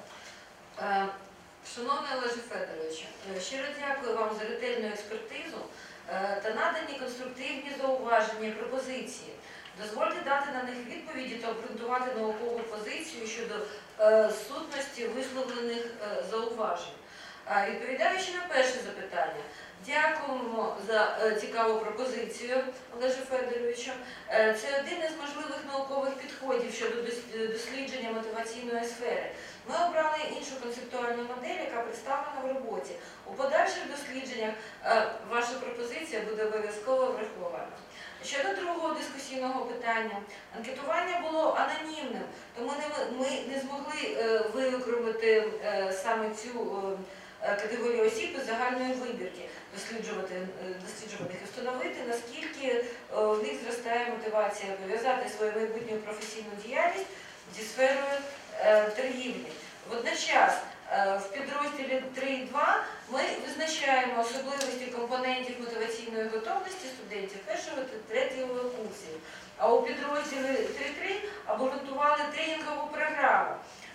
S2: Шановний Олеже Федоровичу, щиро дякую вам за ретельну експертизу та надані конструктивні зауваження і пропозиції. Дозвольте дати на них відповіді та обґрунтувати наукову позицію щодо сутності висловлених зауважень. Відповідаючи на перше запитання, дякуємо за цікаву пропозицію, Олеже Федоровичу. Це один із можливих наукових підходів щодо дослідження мотиваційної сфери. Ми обрали іншу концептуальну модель, яка представлена в роботі. У подальших дослідженнях ваша пропозиція буде обов'язково врахована. Щодо другого дискусійного питання, анкетування було анонімним, тому ми не змогли виокремити саме цю категорію осіб із загальної вибірки, досліджуваних і встановити, наскільки в них зростає мотивація пов'язати свою майбутню професійну діяльність зі сферою торгівлі. Водночас в підрозділі 3.2 ми визначаємо особливості компонентів мотиваційної готовності студентів першого та третього курсів. А у підрозділі 3.3 обґрунтували тренінгову програму.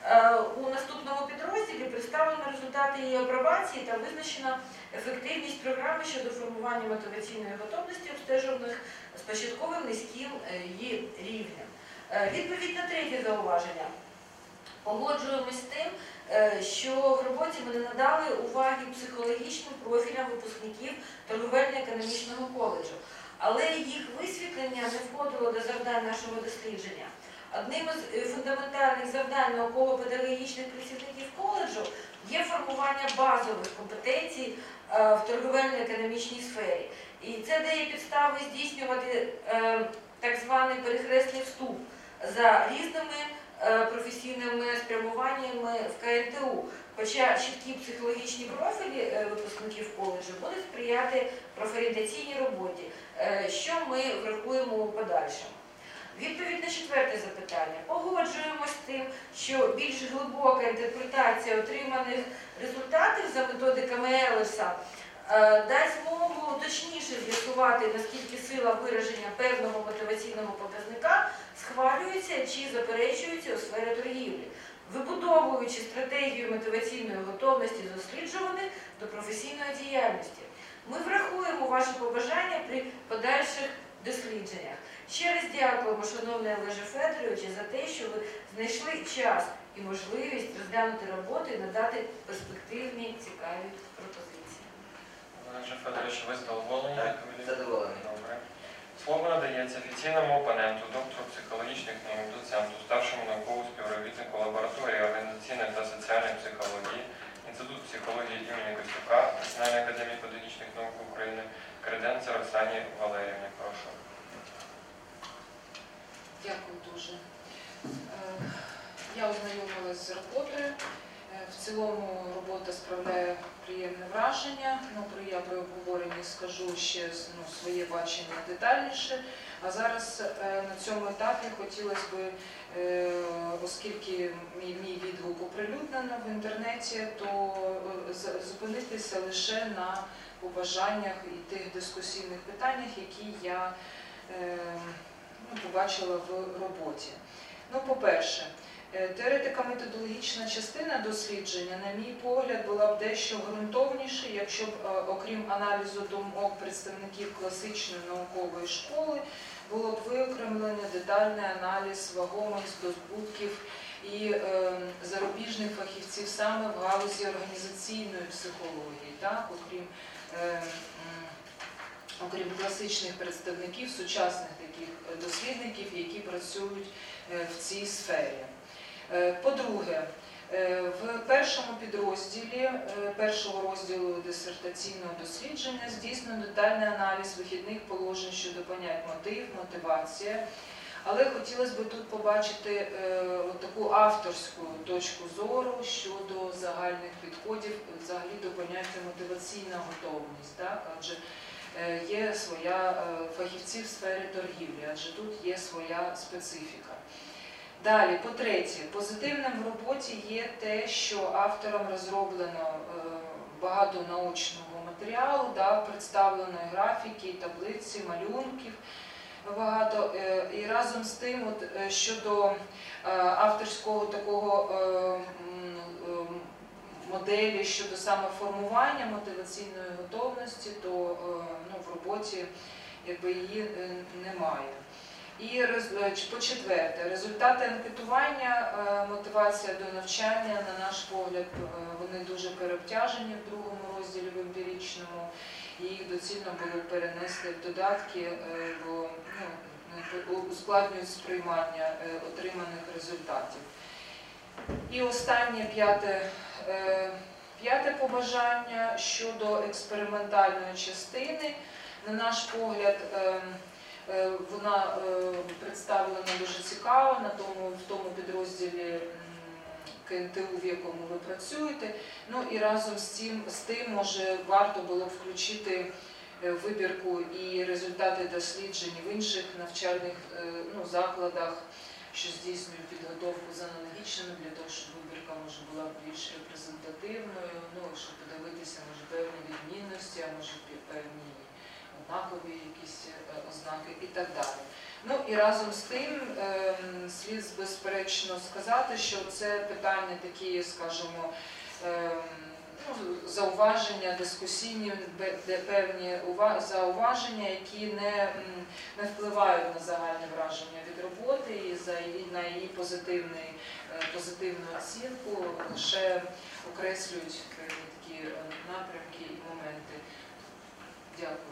S2: У наступному підрозділі представлено результати її апробації та визначена ефективність програми щодо формування мотиваційної готовності обстежуваних з початковим низьким її рівнем. Відповідь на третє зауваження. Погоджуємось з тим, що в роботі ми не надали уваги психологічним профілям випускників торговельно-економічного коледжу, але їх висвітлення не входило до завдань нашого дослідження. Одним із фундаментальних завдань науково-педагогічних працівників коледжу є формування базових компетенцій в торговельно-економічній сфері. І це дає підстави здійснювати так званий перехресний вступ за різними професійними спрямуваннями в КНТУ. Хоча чіткі психологічні профілі випускників коледжу будуть сприяти профорієнтаційній роботі, що ми врахуємо у подальшому. Відповідь на четверте запитання. Погоджуємося з тим, що більш глибока інтерпретація отриманих результатів за методиками Еллерса дасть змогу точніше з'ясувати, наскільки сила вираження певного мотиваційного показника схвалюється чи заперечується у сфері торгівлі, вибудовуючи стратегію мотиваційної готовності досліджуваних до професійної діяльності. Ми врахуємо ваші побажання при подальших дослідженнях. Ще раз дякуємо, шановний Олеже Федоровичу, за те, що ви знайшли час і можливість розглянути роботу і надати перспективні, цікаві пропозиції.
S1: Олеже Федорович, ви задоволені
S3: Так,
S1: відповіддю?
S3: задоволений.
S1: Добре. Слово надається офіційному опоненту, доктору психологічних наук, доценту, старшому науковому співробітнику лабораторії організаційної та соціальної психології, Інститут психології імені Костюка, Національної академії педагогічних наук України, Креденця Оксані Валеріївні. Прошу.
S4: Дякую дуже. Я ознайомилась з роботою. В цілому робота справляє приємне враження. Я при обговоренні скажу ще своє бачення детальніше. А зараз на цьому етапі хотілося б, оскільки мій відгук оприлюднено в інтернеті, то зупинитися лише на побажаннях і тих дискусійних питаннях, які я побачила в роботі. По-перше, теоретико-методологічна частина дослідження, на мій погляд, була б дещо ґрунтовніша, якщо б, окрім аналізу думок представників класичної наукової школи, було б виокремлено детальний аналіз вагомих здобутків і зарубіжних фахівців саме в галузі організаційної психології, так? Окрім класичних представників, сучасних таких дослідників, які працюють в цій сфері. По-друге, в першому підрозділі першого розділу дисертаційного дослідження здійснено детальний аналіз вихідних положень щодо понять мотив, мотивація. Але хотілося б тут побачити таку авторську точку зору щодо загальних підходів взагалі до поняття мотиваційна готовність. Так? Адже є своя фахівці в сфері торгівлі, адже тут є своя специфіка. Далі, по-третє, позитивним в роботі є те, що автором розроблено багато научного матеріалу, представлено графіки, таблиці, малюнків багато. І разом з тим, щодо авторського такого моделі щодо саме формування мотиваційної готовності, то в роботі її немає. І по-четверте, результати анкетування, мотивація до навчання, на наш погляд, вони дуже переобтяжені в другому розділі, в емпіричному, і їх доцільно було перенести в додатки, бо ускладнюють сприймання отриманих результатів. І останнє, п'яте побажання щодо експериментальної частини. На наш погляд, вона представлена дуже цікаво в тому підрозділі КНТУ, в якому ви працюєте. І разом з тим, може, варто було б включити вибірку і результати досліджень в інших навчальних закладах, що здійснюють підготовку з аналогічними, для того, щоб вибірка може була більш репрезентативною, щоб подивитися, може, певні відмінності, а може певні однакові якісь ознаки і так далі. І разом з тим слід безперечно сказати, що це питання такі, скажімо, зауваження дискусійні, де певні зауваження, які не впливають на загальне враження від роботи і на її позитивну оцінку, лише окреслюють певні такі напрямки і моменти. Дякую.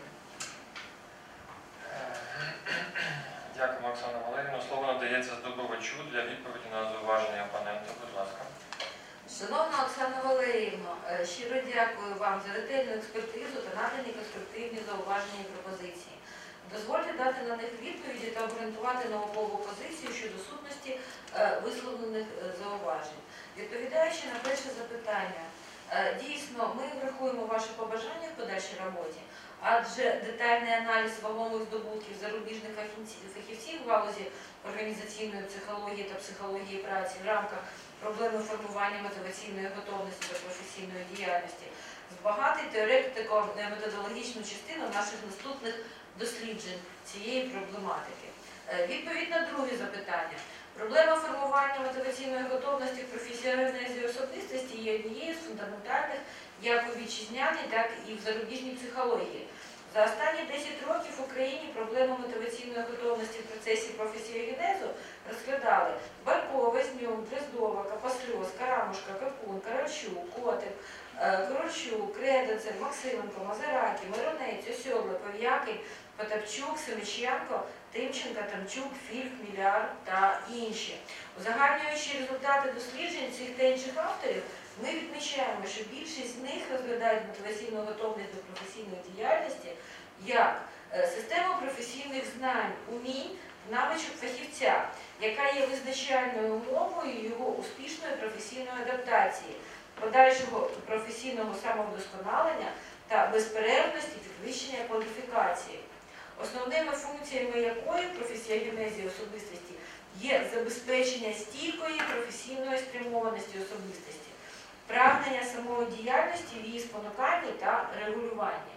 S1: Дякую, Оксана Валеріївна. Слово надається здобувачу для відповіді на зауваження опонента. Будь ласка.
S2: Шановна Оксана Валеріївна, щиро дякую вам за ретельну експертизу та надані конструктивні зауваження і пропозиції. Дозвольте дати на них відповіді та обґрунтувати наукову позицію щодо сутності висловлених зауважень. Відповідаючи на перше запитання, дійсно, ми врахуємо ваші побажання в подальшій роботі, адже детальний аналіз вагомих здобутків зарубіжних фахівців в галузі організаційної психології та психології праці в рамках проблеми формування мотиваційної готовності до професійної діяльності збагатить теоретико-методологічну частину наших наступних досліджень цієї проблематики. Відповідь на друге запитання. Проблема формування мотиваційної готовності в професіоналізації особистості є однією з фундаментальних як у вітчизняній, так і в зарубіжній психології. За останні 10 років в Україні проблему мотиваційної готовності в процесі професіогенезу розглядали Баркова, Вознюк, Дроздова, Капосльос, Карамушка, Капун, Карачук, Котик, Корольчук, Креденцель, Максименко, Мазеракі, Миронець, Осьодло, Пов'який, Потапчук, Семиченко, Тимченко, Тамчук, Фільк, Міляр та інші. Узагальнюючи результати досліджень цих та інших авторів, ми відмічаємо, що більшість з них розглядають мотиваційну готовність до професійної діяльності як систему професійних знань, умінь, навичок фахівця, яка є визначальною умовою його успішної професійної адаптації, подальшого професійного самовдосконалення та безперервності підвищення кваліфікації. Основними функціями якої в професіогенезі особистості є забезпечення стійкої професійної спрямованості особистості, прагнення самодіяльності в її спонуканні та регулюванні.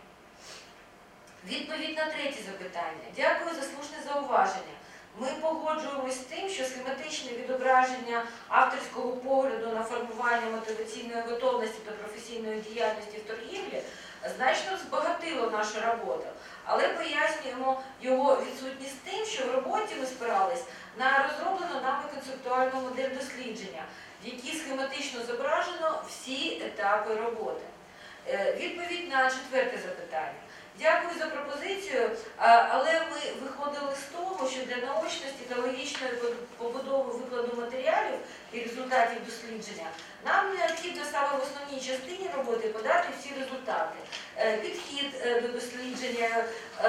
S2: Відповідь на третє запитання. Дякую за слушне зауваження. Ми погоджуємось з тим, що схематичне відображення авторського погляду на формування мотиваційної готовності до професійної діяльності в торгівлі значно збагатило нашу роботу, але пояснюємо його відсутність тим, що в роботі ми спирались на розроблену нами концептуальну модель дослідження, в якій схематично зображено всі етапи роботи. Відповідь на четверте запитання. Дякую за пропозицію, але ми виходили з того, що для наочності та логічної побудови викладу матеріалів і результатів дослідження нам необхідно саме в основній частині роботи подати всі результати. Підхід до дослідження,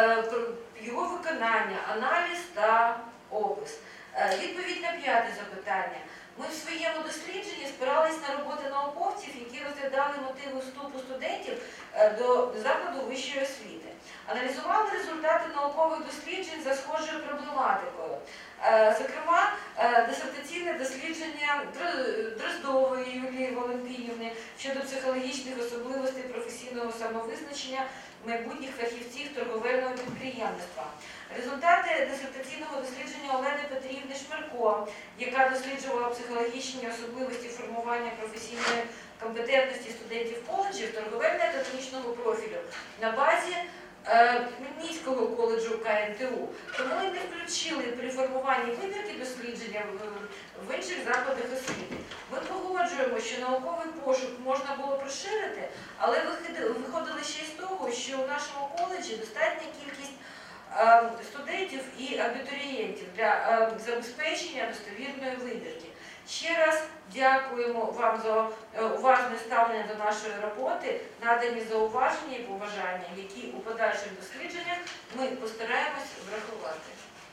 S2: його виконання, аналіз та опис. Відповідь на п'яте запитання. Ми в своєму дослідженні спирались на роботи науковців, які розглядали мотиви вступу студентів до закладу вищої освіти. Аналізували результати наукових досліджень за схожою проблематикою. Зокрема, дисертаційне дослідження Дроздової Юлії Валентинівни щодо психологічних особливостей професійного самовизначення майбутніх фахівців торговельного підприємництва. Результати дисертаційного дослідження Олени Петрівни Шмирко, яка досліджувала психологічні особливості формування професійної компетентності студентів коледжів торговельно-економічного профілю на базі Хмельницького коледжу КНТУ. Тому ми не включили при формуванні вибірки дослідження в інших закладах освіти. Ми погоджуємо, що науковий пошук можна було розширити, але виходили ще з того, що у нашому коледжі достатня кількість студентів і абітурієнтів для забезпечення достовірної вибірки. Ще раз дякуємо вам за уважне ставлення до нашої роботи, надані зауваження і побажання, які у подальших дослідженнях ми постараємось врахувати.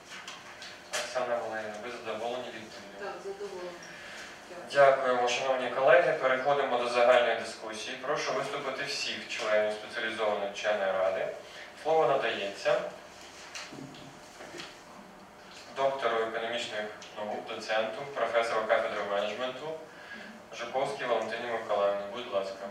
S1: Оксана Валеріївна, ви задоволені відповіддю?
S4: Так, задоволена.
S1: Дякуємо, шановні колеги. Переходимо до загальної дискусії. Прошу виступити всіх членів спеціалізованої вченої ради. Слово надається доктору економічних наук, доценту, професору кафедри менеджменту Жуковській Валентині Миколаївні. Будь ласка.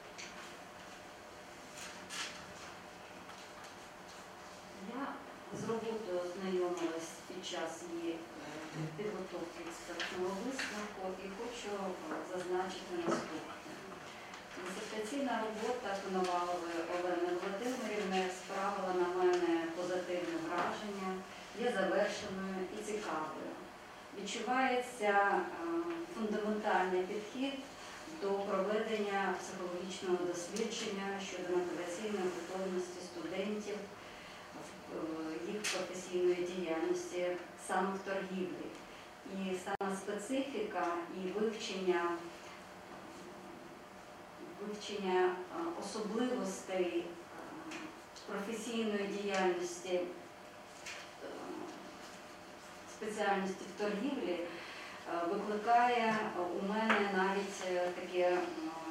S6: Я з роботою ознайомилась під час її підготовки експертного висновку і хочу зазначити наступне. Дисертаційна робота Коновалової Олени Володимирівни справила на мене позитивне враження, є завершеною і цікавою. Відчувається фундаментальний підхід до проведення психологічного дослідження щодо мотиваційної готовності студентів їх професійної діяльності саме в торгівлі. І саме специфіка і вивчення особливостей професійної діяльності спеціальності в торгівлі викликає у мене навіть таке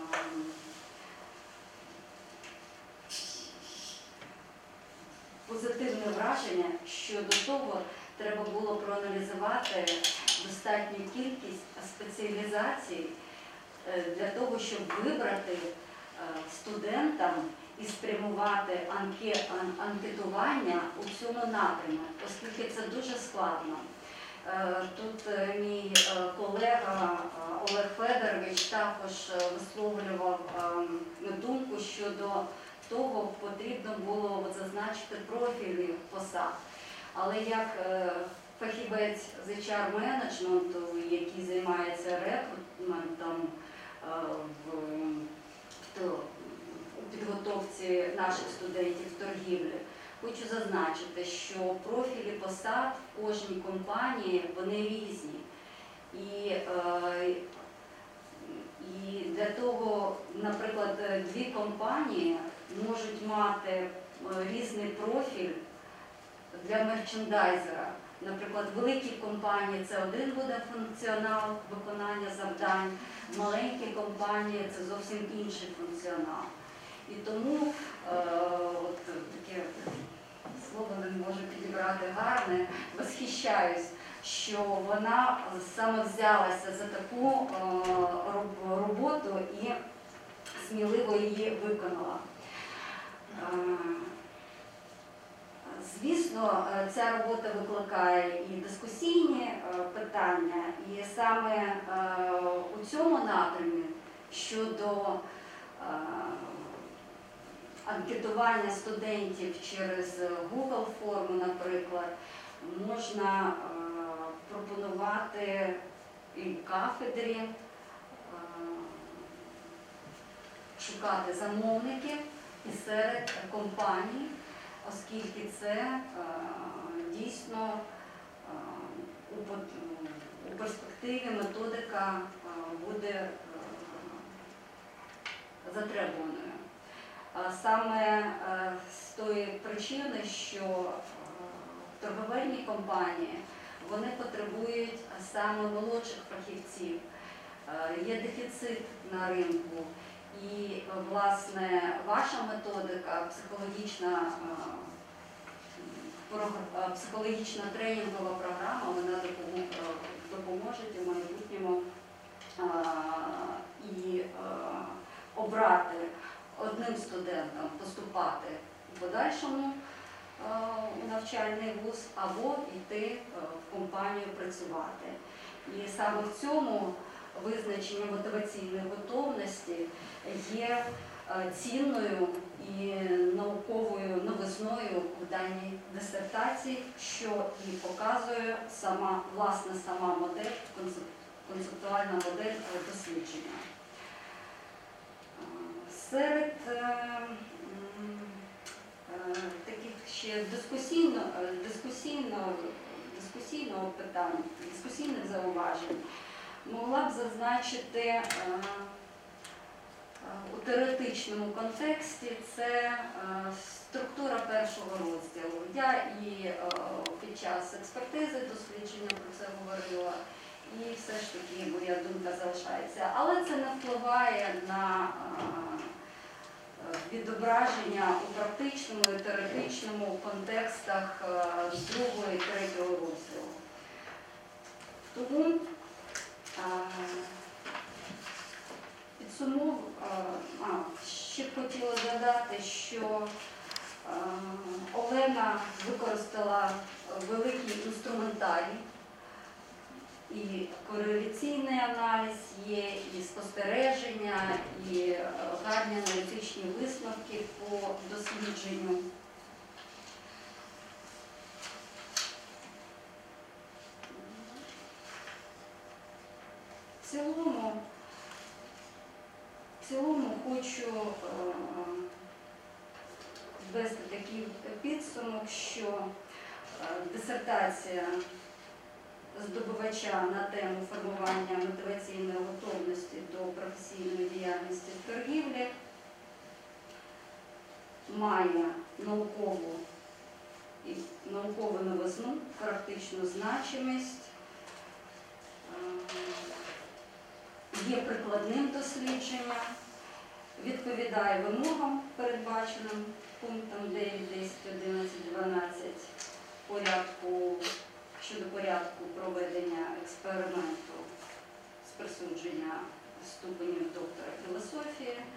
S6: позитивне враження, що до того треба було проаналізувати достатню кількість спеціалізацій для того, щоб вибрати студента, студентам і спрямувати анкетування у цьому напрямі, оскільки це дуже складно. Тут мій колега Олег Федорович також висловлював думку щодо того, потрібно було зазначити профілі посад. Але як фахівець з HR-менеджменту, який займається рекрутментом у підготовці наших студентів торгівлі, хочу зазначити, що профілі посад в кожній компанії вони різні. І для того, наприклад, дві компанії можуть мати різний профіль для мерчендайзера. Наприклад, великі компанії – це один буде функціонал виконання завдань, маленькі компанії – це зовсім інший функціонал. І тому от таке слово не можу підібрати гарне, восхищаюсь, що вона саме взялася за таку роботу і сміливо її виконала. Звісно, ця робота викликає і дискусійні питання, і саме у цьому напрямі щодо анкетування студентів через Google форму, наприклад, можна пропонувати і в кафедрі шукати замовників і серед компаній, оскільки це дійсно у перспективі методика буде затребуваною. Саме з тої причини, що торговельні компанії вони потребують саме молодших фахівців. Є дефіцит на ринку. І, власне, ваша методика, психологічна тренінгова програма, вона допоможе у майбутньому і обрати одним студентам поступати в подальшому у навчальний вуз або йти в компанію працювати. І саме в цьому визначення мотиваційної готовності є цінною і науковою новизною в даній дисертації, що і показує сама модель, концептуальна модель дослідження. Серед таких ще дискусійних зауважень могла б зазначити у теоретичному контексті це структура першого розділу. Я і під час експертизи дослідження про це говорила, і все ж таки моя думка залишається. Але це не впливає на відображення у практичному і теоретичному контекстах другого і третього розділу. Тому ще б хотіла додати, що Олена використала великий інструментарій, і кореляційний аналіз є, і спостереження, і гарні аналітичні висновки по дослідженню. В цілому хочу звести такий підсумок, що дисертація здобувача на тему формування мотиваційної готовності до професійної діяльності в торгівлі має наукову новизну, практичну значимість, є прикладним дослідженням, відповідає вимогам, передбаченим пунктом 9, 10, 11, 12 щодо порядку проведення експерименту з присудження ступенів доктора філософії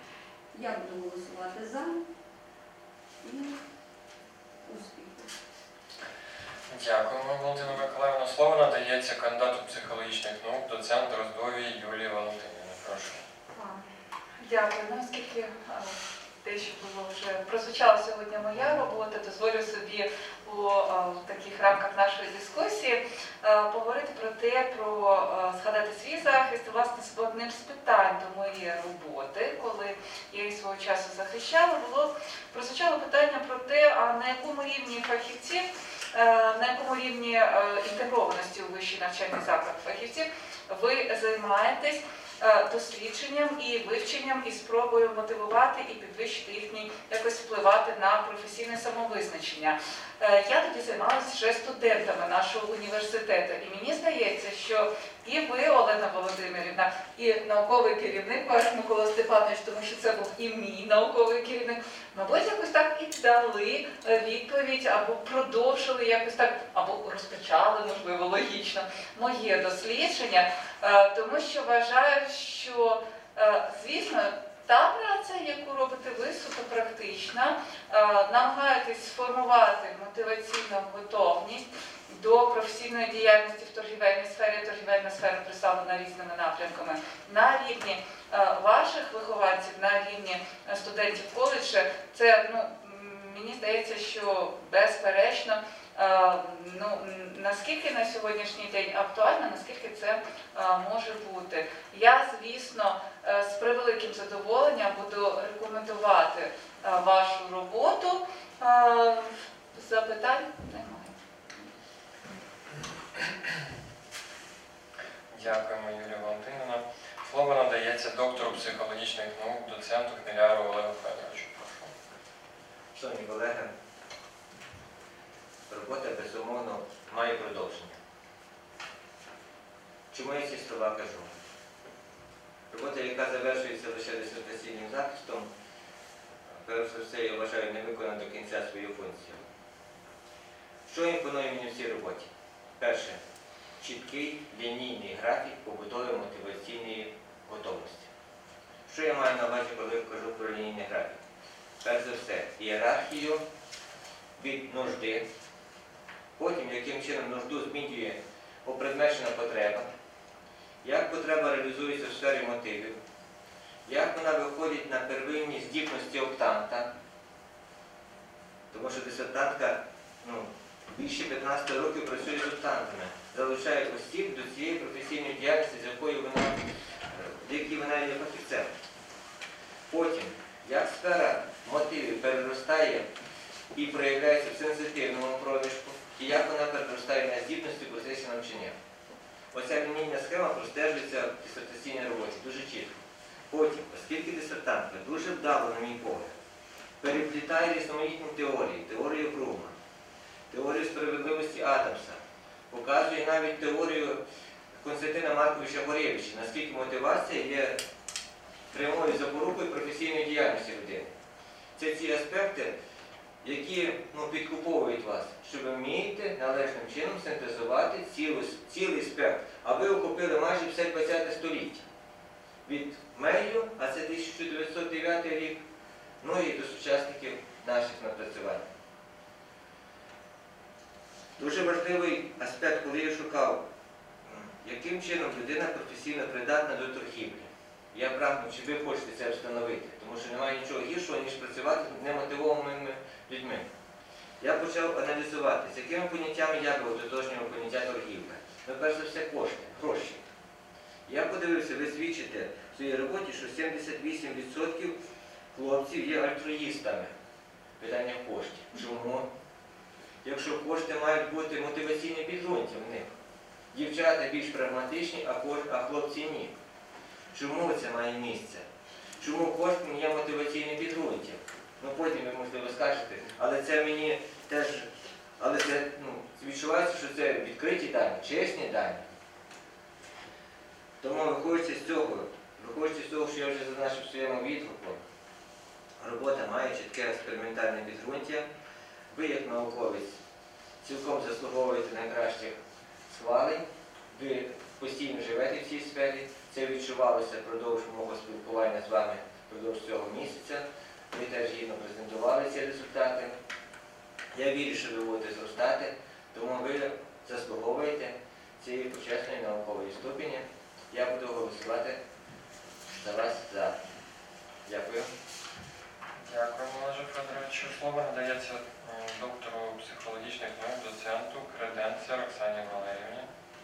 S6: Я буду голосувати за і успіху.
S1: Дякуємо, Валентина Миколаївна. Слово надається кандидату психологічних наук, доценту Роздовій Юлії Валентинівні. Прошу.
S5: Дякую. Ну, оскільки те, що було вже прозвучала сьогодні моя робота, дозволю собі у таких рамках нашої дискусії поговорити згадати свій захист. І, власне, одним з питань до моєї роботи, коли я її свого часу захищала, прозвучало питання про те, а на якому рівні фахівців, на якому рівні інтегрованості у вищий навчальний заклад фахівців ви займаєтесь дослідженням і вивченням і спробою мотивувати і підвищити їхній, якось впливати на професійне самовизначення. Я тоді займалася ще студентами нашого університету, і мені здається, що і ви, Олена Володимирівна, і науковий керівник ваш Микола Степанович, тому що це був і мій науковий керівник, мабуть, якось так і дали відповідь, або продовжили якось так, або розпочали, можливо, логічно, моє дослідження, тому що вважаю, що, звісно, та праця, яку робите ви, суто практична, намагаєтесь сформувати мотиваційну готовність до професійної діяльності в торгівельній сфері. Торгівельна сфера представлена різними напрямками на рівні ваших вихованців, на рівні студентів коледжу. Це, мені здається, що безперечно, наскільки на сьогоднішній день актуально, наскільки це може бути. Я, звісно, з превеликим задоволенням буду рекомендувати вашу роботу. Запитань немає.
S1: Дякуємо, Юлія Валентинівна. Слово надається доктору психологічних наук, доценту Хмеляру Олегу Федоровичу. Прошу.
S3: Шановні колеги, робота, безумовно, має продовження. Чому я ці слова кажу? Робота, яка завершується лише дисертаційним захистом, перш за все, я вважаю, не виконана до кінця свою функцію. Що імпонує мені в цій роботі? Перше. Чіткий лінійний графік побудови мотиваційної готовності. Що я маю на увазі, коли кажу про лінійний графік? Перш за все, ієрархію від нужди, потім, яким чином нужду змінює опредмечена потреба, як потреба реалізується в сфері мотивів, як вона виходить на первинні здібності оптанта, тому що дисертантка більше 15 років працює з оптантами, залучає осіб до цієї професійної діяльності, в якій вона є фахівцем. Потім, як сфера мотивів переростає і проявляється в сенситивному проміжку, і як вона переростає на здібності в процесі навчання. Оця лінійна схема простежується в дисертаційній роботі дуже чітко. Потім, оскільки дисертантка дуже вдало, на мій погляд, переплітає різноманітні теорії, теорію Брума, теорію справедливості Адамса, показує навіть теорію Константина Марковича Горєвича, наскільки мотивація є прямою запорукою професійної діяльності людини. Це ті аспекти, які підкуповують вас, що ви вмієте належним чином синтезувати цілий спектр, а ви охопили майже все 20 століття. Від Мейю, а це 1909 рік, і до сучасників наших напрацювань. Дуже важливий аспект, коли я шукав, яким чином людина професійно придатна до торгівлі. Я прагну, чи ви хочете це встановити, тому що немає нічого гіршого, ніж працювати з немотивованими людьми. Я почав аналізувати, з якими поняттями я був дотожнього поняття торгівля. Перш за все, кошти, гроші. Я подивився, ви свідчите в своїй роботі, що 78% хлопців є альтруїстами в питаннях коштів. Чому? Якщо кошти мають бути мотиваційні підґрунтя в них. Дівчата більш прагматичні, а хлопці ні. Чому це має місце? Чому кошти не є мотиваційним підґрунтям? Потім ви, можливо, скажете, але це мені теж, відчувається, що це відкриті дані, чесні дані. Тому виходячи з того, що я вже зазначив в своєму відгуку, робота має чітке експериментальне підґрунтя. Ви, як науковець, цілком заслуговуєте найкращих схвалень, ви постійно живете в цій сфері, це відчувалося впродовж мого спілкування з вами впродовж цього місяця. Ви теж гідно презентували ці результати. Я вірю, що ви будете зростати, тому ви заслуговуєте цієї почесної наукової ступені. Я буду голосувати за вас за. Дякую.
S1: Дякуємо, Олеже Федоровичу. Слово надається доктору психологічних наук, доценту Креденця Оксані Валеріївні.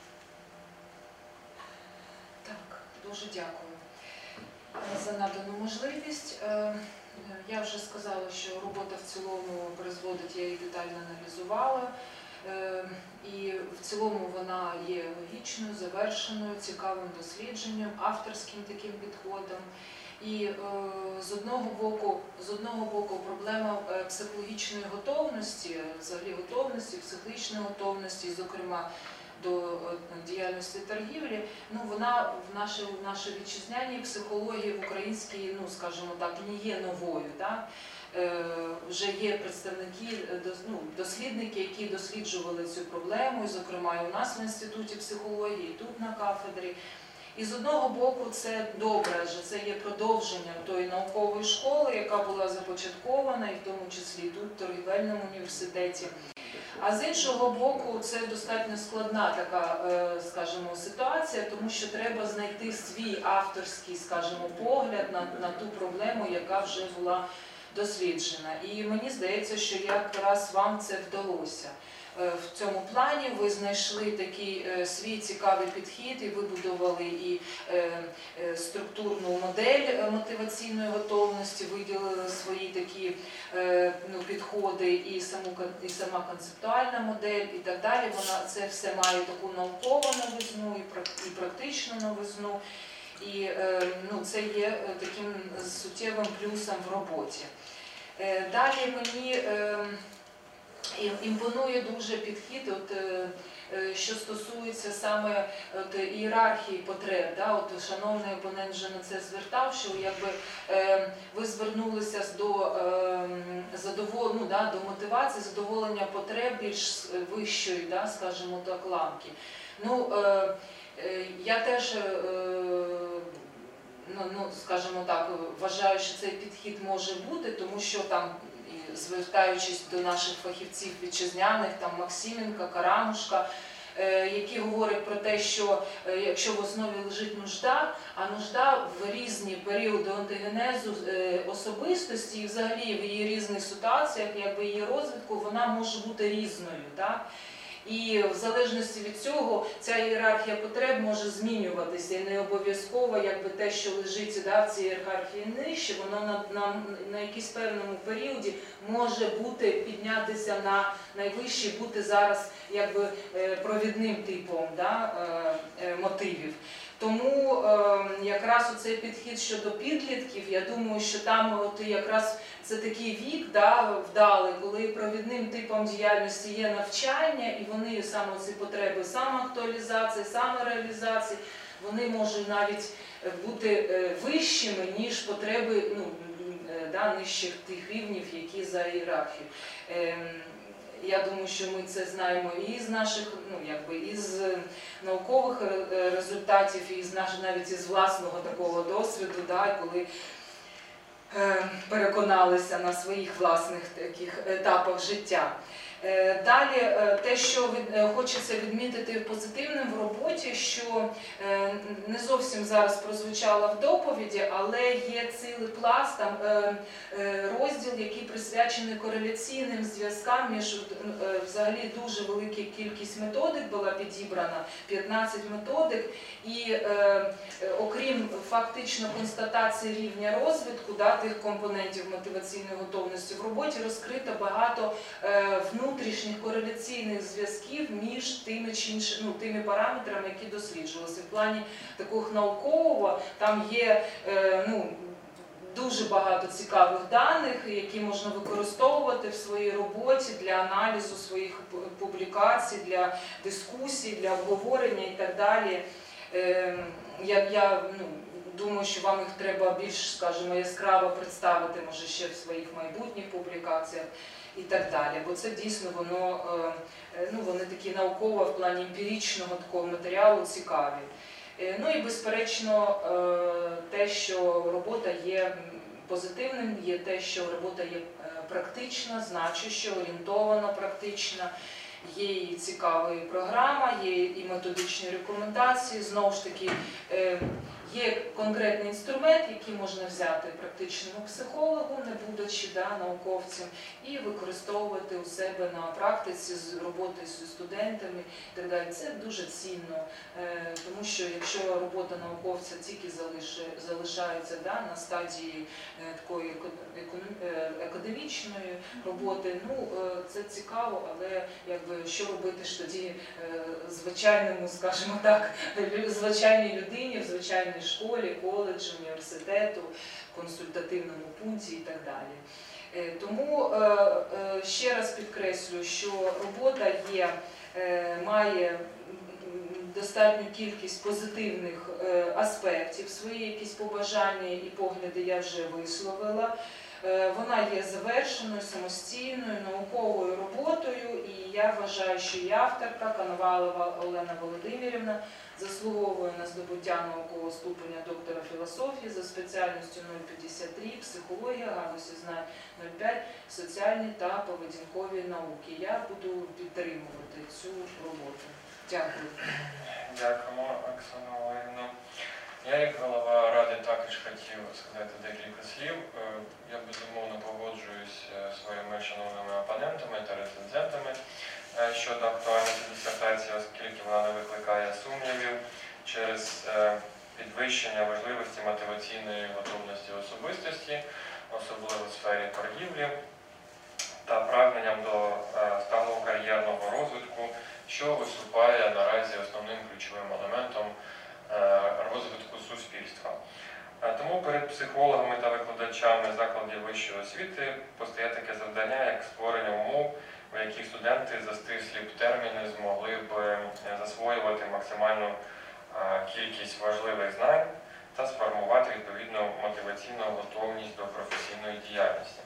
S4: Так, дуже дякую за надану можливість. Я вже сказала, що робота в цілому призводить, я її детально аналізувала. І в цілому вона є логічною, завершеною, цікавим дослідженням, авторським таким підходом. І з одного боку проблема психологічної готовності, взагалі готовності, психологічної готовності, зокрема до діяльності торгівлі, вона в нашій вітчизняній психології, в українській, скажімо так, не є новою. Так? Вже є представники, дослідники, які досліджували цю проблему, і, зокрема, і у нас в Інституті психології, і тут на кафедрі. І з одного боку це добре, адже це є продовженням тої наукової школи, яка була започаткована, і в тому числі тут, в торгівельному університеті. А з іншого боку, це достатньо складна така, скажімо, ситуація, тому що треба знайти свій авторський, скажімо, погляд на ту проблему, яка вже була досліджена. І мені здається, що якраз вам це вдалося. В цьому плані ви знайшли такий свій цікавий підхід і вибудували і структурну модель мотиваційної готовності, виділили свої такі підходи і сама концептуальна модель і так далі. Це все має таку наукову новизну і практичну новизну. І це є таким суттєвим плюсом в роботі. Далі мені імпонує дуже підхід, що стосується саме ієрархії потреб. Шановний опонент вже на це звертав, що ви звернулися до мотивації, задоволення потреб більш вищої, скажімо так, ланки. Я теж, скажімо так, вважаю, що цей підхід може бути, тому що там, звертаючись до наших фахівців вітчизняних, там Максименка, Карамушка, які говорять про те, що якщо в основі лежить нужда, а нужда в різні періоди онтогенезу особистості і взагалі в її різних ситуаціях, її розвитку, вона може бути різною. Так? І в залежності від цього ця ієрархія потреб може змінюватися. І не обов'язково те, що лежить в цій ієрархії нижче, воно на якійсь певному періоді може піднятися на найвищий, бути зараз провідним типом мотивів. Тому якраз оцей підхід щодо підлітків, я думаю, що там якраз це такий вік вдалий, коли провідним типом діяльності є навчання, і вони саме ці потреби самоактуалізації, самореалізації, вони можуть навіть бути вищими, ніж потреби нижчих тих рівнів, які за ієрархією. Я думаю, що ми це знаємо і з наших, із наукових результатів, і навіть із власного такого досвіду, коли переконалися на своїх власних таких етапах життя. Далі, те, що хочеться відмітити позитивним в роботі, що не зовсім зараз прозвучало в доповіді, але є цілий пласт, розділ, який присвячений кореляційним зв'язкам між, взагалі дуже велика кількість методик була підібрана, 15 методик, і окрім фактично констатації рівня розвитку тих компонентів мотиваційної готовності, в роботі розкрито багато внутрішніх кореляційних зв'язків між тими параметрами, які досліджувалися. В плані такого наукового там є дуже багато цікавих даних, які можна використовувати в своїй роботі для аналізу своїх публікацій, для дискусій, для обговорення і так далі. Я думаю, що вам їх треба більш, скажімо, яскраво представити, може, ще в своїх майбутніх публікаціях і так далі. Бо це дійсно вони такі науково в плані емпіричного такого матеріалу цікаві. І, безперечно, те, що робота є Позитивним є те, що робота є практична, значуща, орієнтована, практична. Є і цікава і програма, є і методичні рекомендації. Знову ж таки, є конкретний інструмент, який можна взяти практичному психологу, не будучи науковцем, і використовувати у себе на практиці з роботи з студентами і так далі. Це дуже цінно, тому що якщо робота науковця тільки залишається на стадії такої академічної роботи, це цікаво, але що робити ж тоді звичайному, скажімо так, звичайній людині, в звичайній школі, коледжі, університету, консультативному пункті і так далі. Тому ще раз підкреслюю, що робота має достатню кількість позитивних аспектів, свої якісь побажання і погляди я вже висловила. Вона є завершеною, самостійною, науковою роботою, і я вважаю, що і авторка Коновалова Олена Володимирівна заслуговує на здобуття наукового ступеня доктора філософії за спеціальністю 053, психологія, галузі знань 05, соціальні та поведінкові науки. Я буду підтримувати цю роботу. Дякую.
S1: Дякуємо, Оксана Олегівна. Я, як голова Ради, також хотів сказати декілька слів. Я, безумовно, погоджуюсь зі своїми шановними опонентами та рецензентами щодо актуальності дисертації, оскільки вона не викликає сумнівів через підвищення важливості мотиваційної готовності особистості, особливо в сфері торгівлі, та прагненням до сталого кар'єрного розвитку, що виступає наразі основним ключовим елементом розвитку суспільства. Тому перед психологами та викладачами закладів вищої освіти постає таке завдання, як створення умов, у яких студенти за стислі терміни змогли б засвоювати максимальну кількість важливих знань та сформувати відповідну мотиваційну готовність до професійної діяльності.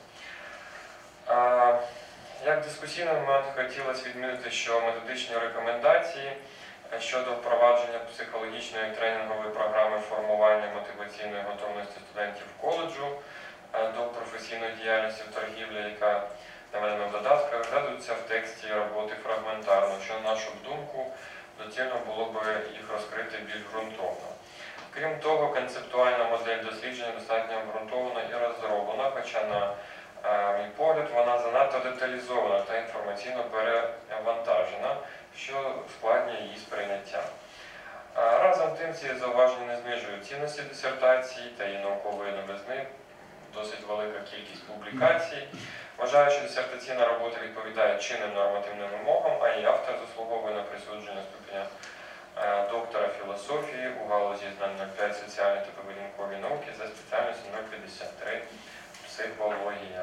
S1: Як дискусійний момент хотілося відмітити, що методичні рекомендації щодо впровадження психологічної тренінгової програми формування мотиваційної готовності студентів коледжу до професійної діяльності в торгівлі, яка наведена в додатках, згадується в тексті роботи фрагментарно, що, на нашу думку, доцільно було б їх розкрити більш ґрунтовно. Крім того, концептуальна модель дослідження достатньо обґрунтована і розроблена, хоча, на мій погляд, вона занадто деталізована та інформаційно перевантажена, що складнює її сприйняття. Разом тим, ці зауваження не знижують цінності дисертації та її наукової новизни, досить велика кількість публікацій. Вважаю, що дисертаційна робота відповідає чинним нормативним вимогам, а її автор заслуговує на присудження ступеня доктора філософії у галузі знань 05 соціальні та поведінкові науки за спеціальністю 053 психологія.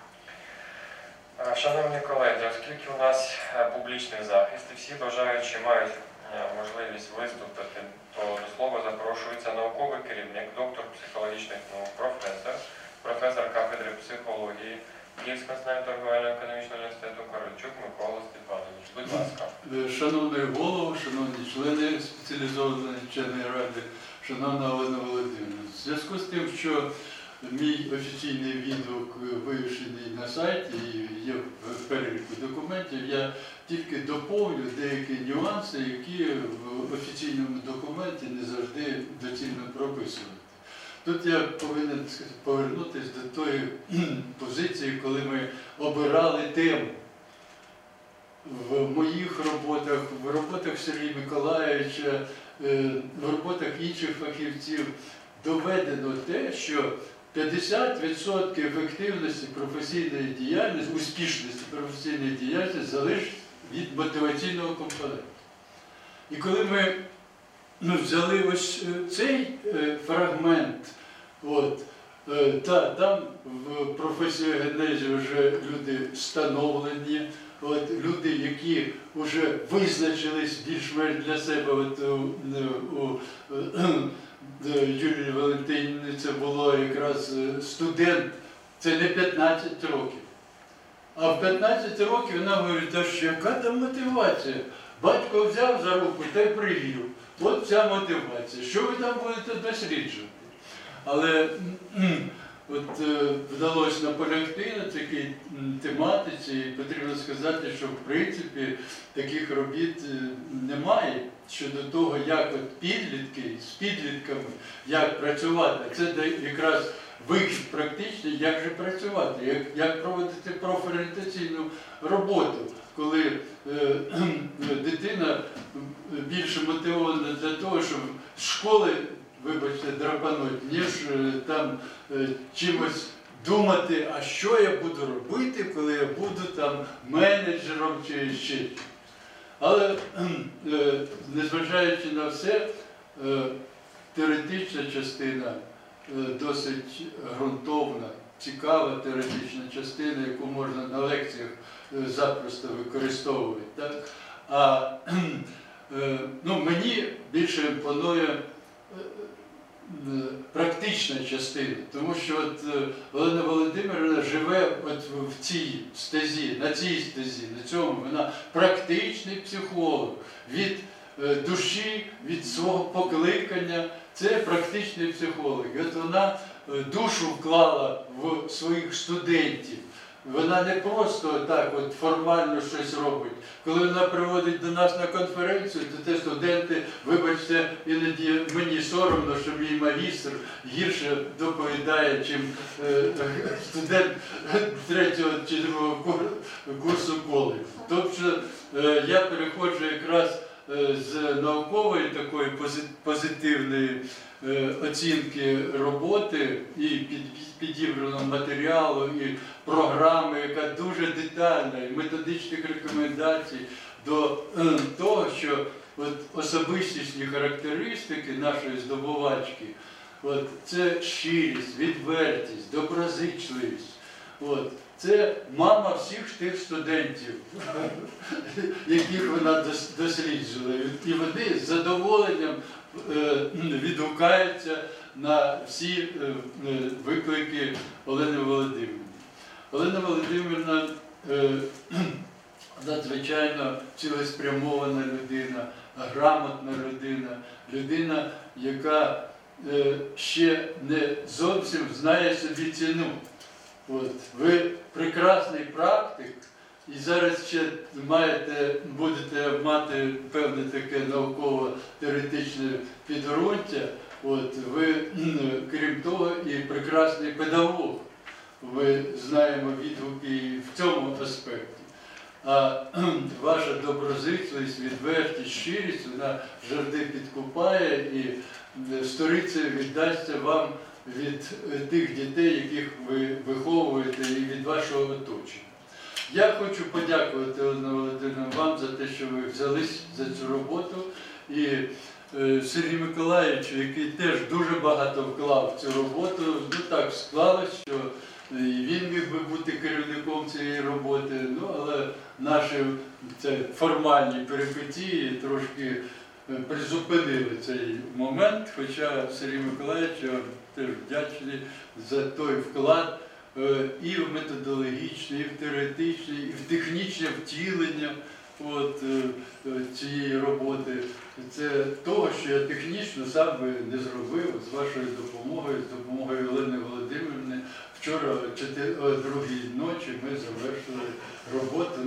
S1: Шановні колеги, оскільки у нас публічний захист і всі бажаючі мають можливість виступити, то до слова запрошується науковий керівник, доктор психологічних наук, професор кафедри психології Київського національного торговельно-економічного університету Корольчук Микола Степанович. Будь ласка.
S7: Шановний голово, шановні члени спеціалізованої вченої ради, шановна Олена Володимирівна, в зв'язку з тим, що мій офіційний відгук вивішений на сайті і є в переліку документів, я тільки доповню деякі нюанси, які в офіційному документі не завжди доцільно прописувати. Тут я повинен повернутися до тої позиції, коли ми обирали тему. В моїх роботах, в роботах Сергія Миколайовича, в роботах інших фахівців доведено те, що 50% ефективності професійної діяльності, успішності професійної діяльності залежить від мотиваційного компоненту. І коли ми взяли ось цей фрагмент, там в професіогенезі вже люди встановлені, люди, які вже визначились більш-менш для себе, у Юлії Валентинівни це було якраз студент, це не 15 років. А в 15 років вона говорить, та що яка там мотивація? Батько взяв за руку та й привів. От ця мотивація. Що ви там будете досліджувати? Але от вдалося наполягти на такій тематиці, і потрібно сказати, що в принципі таких робіт немає щодо того, як от підлітки з підлітками, як працювати. Це якраз вихід практичний, як же працювати, як проводити профорієнтаційну роботу, коли дитина більше мотивована для того, щоб з школи, вибачте, драпануть, ніж там чимось думати, а що я буду робити, коли я буду там менеджером чи ще. Але, незважаючи на все, теоретична частина досить ґрунтовна, цікава теоретична частина, яку можна на лекціях запросто використовувати. Так? А мені більше імпонує практична частина, тому що от Олена Володимирівна живе от в цій стезі, на цій стезі, на цьому. Вона практичний психолог від душі, від свого покликання. Це практичний психолог. І от вона душу вклала в своїх студентів. Вона не просто так от формально щось робить. Коли вона приводить до нас на конференцію, то те студенти, вибачте, іноді мені соромно, що мій магістр гірше доповідає, чим студент 3-го чи 2-го курсу коледжу. Тобто я переходжу якраз з наукової такої позитивної оцінки роботи і підібраного матеріалу, і програми, яка дуже детальна, і методичних рекомендацій до того, що от особистісні характеристики нашої здобувачки, от, це щирість, відвертість, доброзичливість. От. Це мама всіх тих студентів, яких вона досліджувала. І вони з задоволенням відгукаються на всі виклики Олени Володимирівни. Олена Володимирівна надзвичайно цілеспрямована людина, грамотна людина, яка ще не зовсім знає собі ціну. От, ви прекрасний практик, і зараз ще будете мати певне таке науково-теоретичне підґрунтя. От, ви, крім того, і прекрасний педагог. Ми знаємо відгуки і в цьому аспекті. А ваша доброзичливість, відвертість, щирість, вона завжди підкупає і сториця віддасться вам від тих дітей, яких ви виховуєте, і від вашого оточення. Я хочу подякувати, Олена Володимирівна, вам за те, що ви взялись за цю роботу. І Сергію Миколаївичу, який теж дуже багато вклав в цю роботу. Ну так склалось, що і він міг би бути керівником цієї роботи, але наші формальні перипетії трошки призупинили цей момент, хоча Сергій Миколаївич теж вдячний за той вклад і в методологічне, і в теоретичне, і в технічне втілення цієї роботи. Це того, що я технічно сам би не зробив з вашою допомогою, з допомогою Олени Володимирівни. Вчора о 2-й ночі ми завершили роботу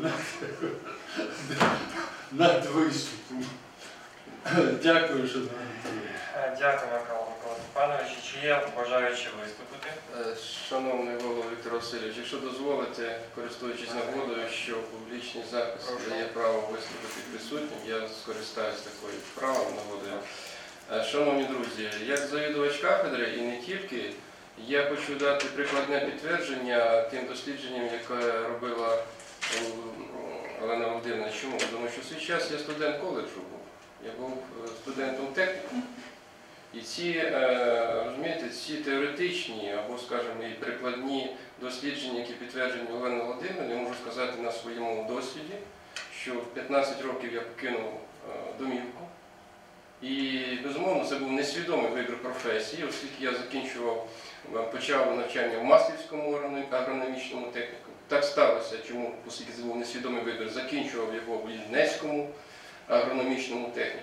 S7: над виступом. Дякую, шановні.
S1: Дякую, Микола Степанович. Чи є бажаючі виступити?
S8: Шановний голова Віктор Васильович, якщо дозволите, користуючись нагодою, що публічний запис дає право виступити присутнім, я скористаюсь такою правом нагодою. Шановні друзі, як завідувач кафедри і не тільки, я хочу дати прикладне підтвердження тим дослідженням, яке робила Олена Володимирівна. Чому? Тому що в свій час я студент коледжу був. Я був студентом технікуму. І ці теоретичні або, скажімо, і прикладні дослідження, які підтверджені Оленою Володимирівною, я можу сказати на своєму досвіді, що в 15 років я покинув домівку. І, безумовно, це був несвідомий вибір професії, оскільки я почав навчання в Маслівському агрономічному технікумі. Так сталося, чому, оскільки це був несвідомий вибір, закінчував його в Ільницькому агрономічному технікумі.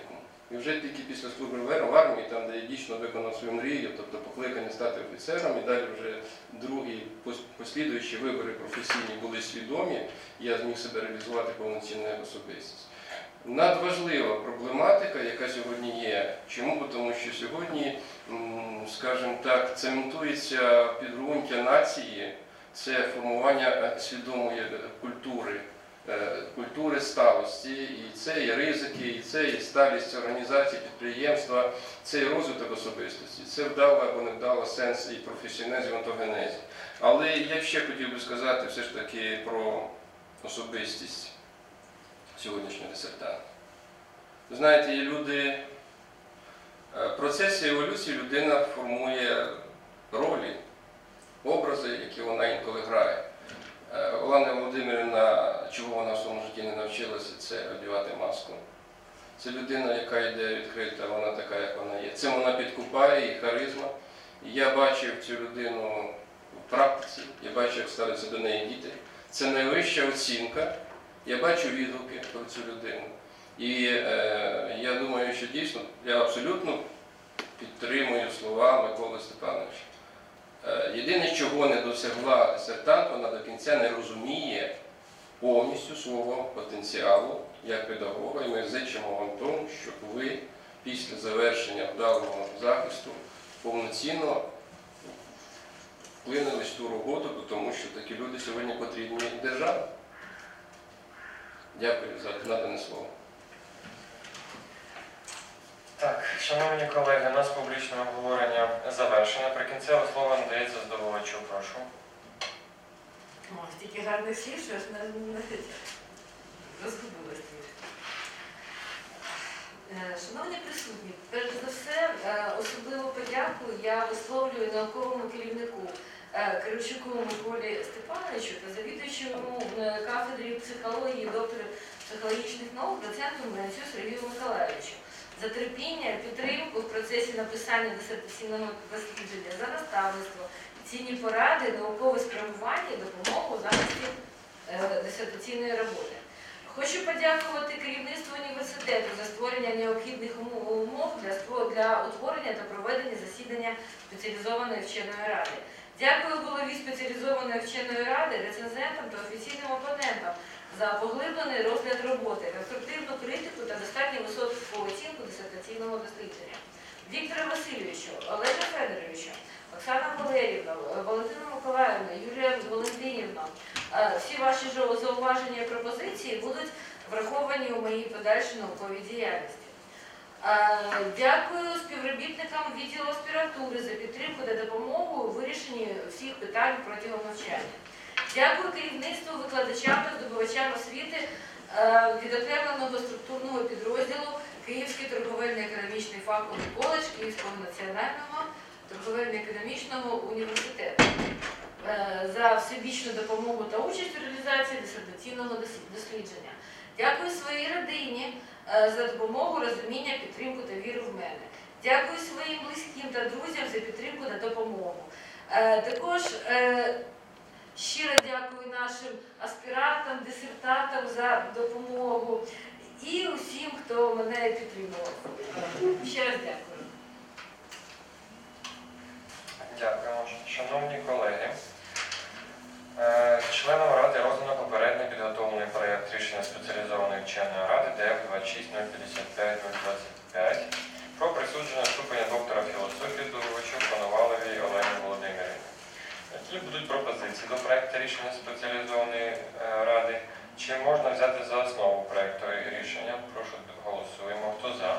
S8: І вже тільки після служби в армії, там, де я дійсно виконав свою мрію, тобто покликання стати офіцером, і далі вже другі послідуючі вибори професійні були свідомі, і я зміг себе реалізувати повноцінну особистість. Надважлива проблематика, яка сьогодні є. Чому? Тому що сьогодні, скажімо так, цементується підґрунтя нації, це формування свідомої культури сталості, і це і ризики, і це і сталість організації, підприємства, це і розвиток особистості, це вдало або не вдало сенс і професіоналізм, і онтогенезі. Але я ще хотів би сказати все ж таки про особистість сьогоднішнього дисертанту. Ви знаєте, є люди, в процесі еволюції людина формує ролі, образи, які вона інколи грає. Олена Володимирівна, чого вона в своєму житті не навчилася, це одягати маску. Це людина, яка йде відкрита, вона така, як вона є. Це вона підкупає, її харизма. І я бачив цю людину в практиці, я бачив, як ставляться до неї діти. Це найвища оцінка. Я бачу відгуки про цю людину. І я думаю, що дійсно, я абсолютно підтримую слова Миколи Степановича. Єдине, чого не досягла дисертант, вона до кінця не розуміє повністю свого потенціалу як педагога, і ми зичимо вам тому, щоб ви після завершення вдалого захисту повноцінно вплинули в ту роботу, тому що такі люди сьогодні потрібні державі. Дякую за надане слово.
S1: Так, шановні колеги, у нас публічне обговорення завершено. Прикінцеве слово надається здобувачу, прошу.
S2: О, стільки гарних слів, що аж розгубилась. Шановні присутні, перш за все, особливу подяку я висловлюю науковому керівнику Киричуку Миколі Степановичу та завідуючому кафедрі психології, доктору психологічних наук, доценту Мранцю Сергію Миколаївичу за терпіння, підтримку в процесі написання дисертаційного дослідження, за наставництво, цінні поради, наукове спрямування і допомогу у захисті дисертаційної роботи. Хочу подякувати керівництву університету за створення необхідних умов для утворення та проведення засідання спеціалізованої вченої ради. Дякую голові спеціалізованої вченої ради, рецензентам та офіційним опонентам за поглиблений розгляд роботи, конструктивну критику та достатньо високу оцінку дисертаційного дослідження. Віктора Васильовичу, Олегу Федоровичу, Оксана Валеріївна, Валентина Миколаївна, Юлія Валентинівна, всі ваші зауваження і пропозиції будуть враховані у моїй подальшій науковій діяльності. Дякую співробітникам відділу аспірантури за підтримку та допомогу у вирішенні всіх питань протягом навчання. Дякую керівництву, викладачам та здобувачам освіти відокремленого структурного підрозділу Київський торговельно-економічний фаховий коледж Київського національного торговельно-економічного університету за всебічну допомогу та участь у реалізації дисертаційного дослідження. Дякую своїй родині за допомогу, розуміння, підтримку та віру в мене. Дякую своїм близьким та друзям за підтримку та допомогу. Також щиро дякую нашим аспірантам, дисертантам за допомогу і усім, хто мене підтримував. Ще раз дякую.
S1: Дякуємо. Шановні колеги, членам Ради роздано попередньо підготовлений проєкт рішення спеціалізованої вченої ради ДФ 26-055-025 про присудження ступеня доктора філософії здобувачу Коноваловій Олені Володимирівні. Які будуть пропозиції до проєкту рішення спеціалізованої ради? Чи можна взяти за основу проєкту рішення? Прошу, голосуємо. Хто за?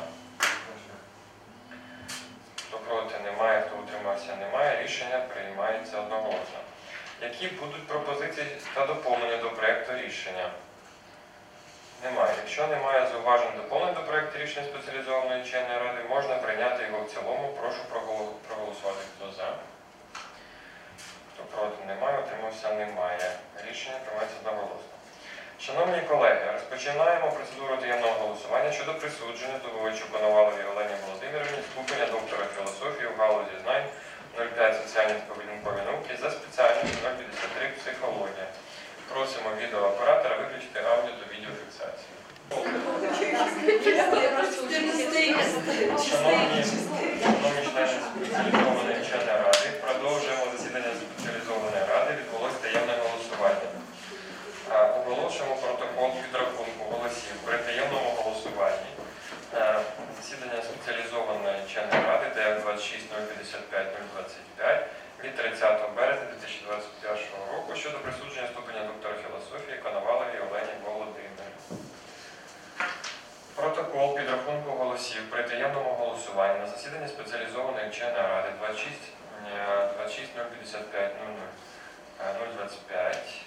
S1: Хто проти? Немає. Хто утримався? Немає. Рішення приймається одноголосно. Які будуть пропозиції та доповнення до проєкту рішення? Немає. Якщо немає зауважень доповнень до проєкту рішення спеціалізованої вченої ради, можна прийняти його в цілому. Прошу проголосувати. Хто за? Хто проти? Немає. Утримався? Немає. Рішення приймається одноголосно. Шановні колеги, розпочинаємо процедуру таємного голосування щодо присудження здобувачу Коноваловій Олені Володимирівні ступеня доктора філософії в галузі знань 05 соціальні та поведінкові науки за спеціальністю 053 психологія. Просимо відеооператора виключити аудіо до відеофіксації. Шановні члени спеціалізованої вченої ради, продовжуємо засідання спеціалізованої ради, відбулось таємне голосування. Оголошуємо протокол підрахунку голосів при таємному голосуванні. Засідання спеціалізованої вченої ради ДФ-26-055-025 від 30 березня 2021 року щодо присудження ступеня доктора філософії Коноваловій Олені Володимирівні. Протокол підрахунку голосів при таємному голосуванні на засіданні спеціалізованої вченої ради 26-055-025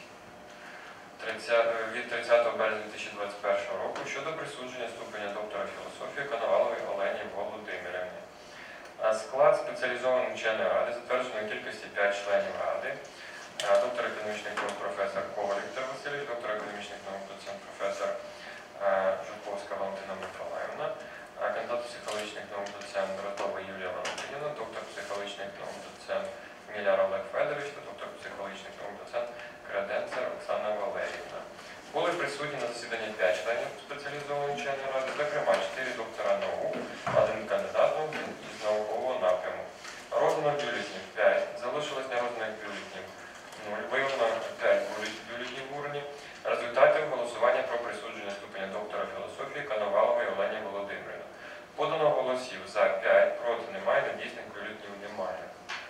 S1: від 30 березня 2021 року щодо присудження ступеня доктора філософії Коноваловій Олені Володимирівні. Склад спеціалізованої вченої ради затверджено в кількості 5 членів ради. Доктор економічних наук професор Коваль Віктор Васильович, доктор економічних наук доцент професор Жуковська Валентина Миколаївна, кандидат психологічних наук доцент Дроздова Юлія Валентинівна, доктор психологічних наук доцент Міляр Олег Федорович та доктор психологічних наук доцент Креденцер Оксана Валеріївна. Були присутні на засіданні 5 членів спеціалізованої вченої ради, зокрема 4 доктора наук, 1 кандидат наук із наукового напряму. Роздано бюлетнів 5, залишилось нерозданих бюлетнів 0, виявлено 5 бюлетнів в урні. Результатів голосування про присудження ступеня доктора філософії Коноваловій Олені Володимирівні. Подано голосів за 5, проти немає, недійсних бюлетнів немає.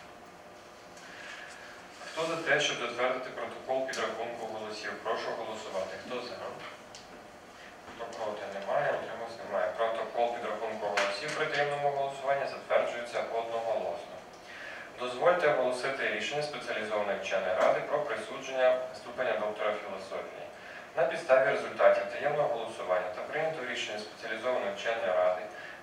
S1: Хто за те, щоб затвердити протокол підрахунку голосів? Прошу голосувати. Хто за? Хто проти? Немає, утримався? Немає. Протокол підрахунку голосів при таємному голосуванні затверджується одноголосно. Дозвольте оголосити рішення спеціалізованої вченої ради про присудження ступеня доктора філософії. На підставі результатів таємного голосування та прийнято рішення спеціалізованої вченої ради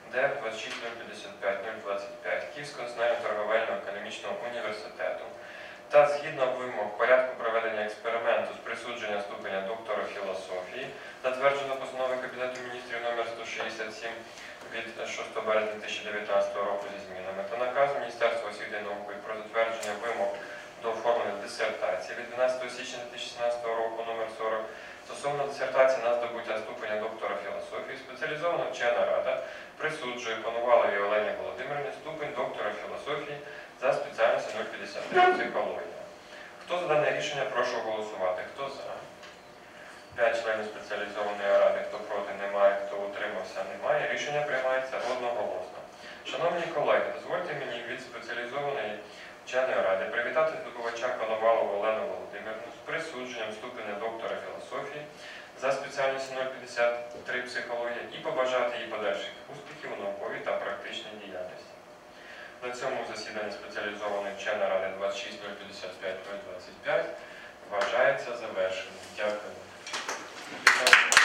S1: ДФ-26-055-025 Київського національного торговельного економічного університету та згідно вимог порядку проведення експерименту з присудження ступеня доктора філософії, затверджено постановою Кабінету міністрів номер 167 від 6 березня 2019 року зі змінами та наказу Міністерства освіти і науки про затвердження вимог до оформлення дисертації від 12 січня 2017 року номер 40 стосовно дисертації на здобуття ступеня доктора філософії, спеціалізована вчена рада присуджує Коноваловій Олені Володимирівні ступень доктора філософії за спеціальністю 053 психологія. Хто за дане рішення, прошу голосувати. Хто за? 5 членів спеціалізованої ради, хто проти, немає, хто утримався, немає. Рішення приймається одноголосно. Шановні колеги, дозвольте мені від спеціалізованої вченої ради привітати здобувача Коновалову Олену Володимирівну з присудженням ступеня доктора філософії за спеціальністю 053 психологія і побажати їй подальших успіхів у науковій та практичній діяльності. На цьому засідання спеціалізованої вченої ради 26-055-025 вважається завершеним. Дякую.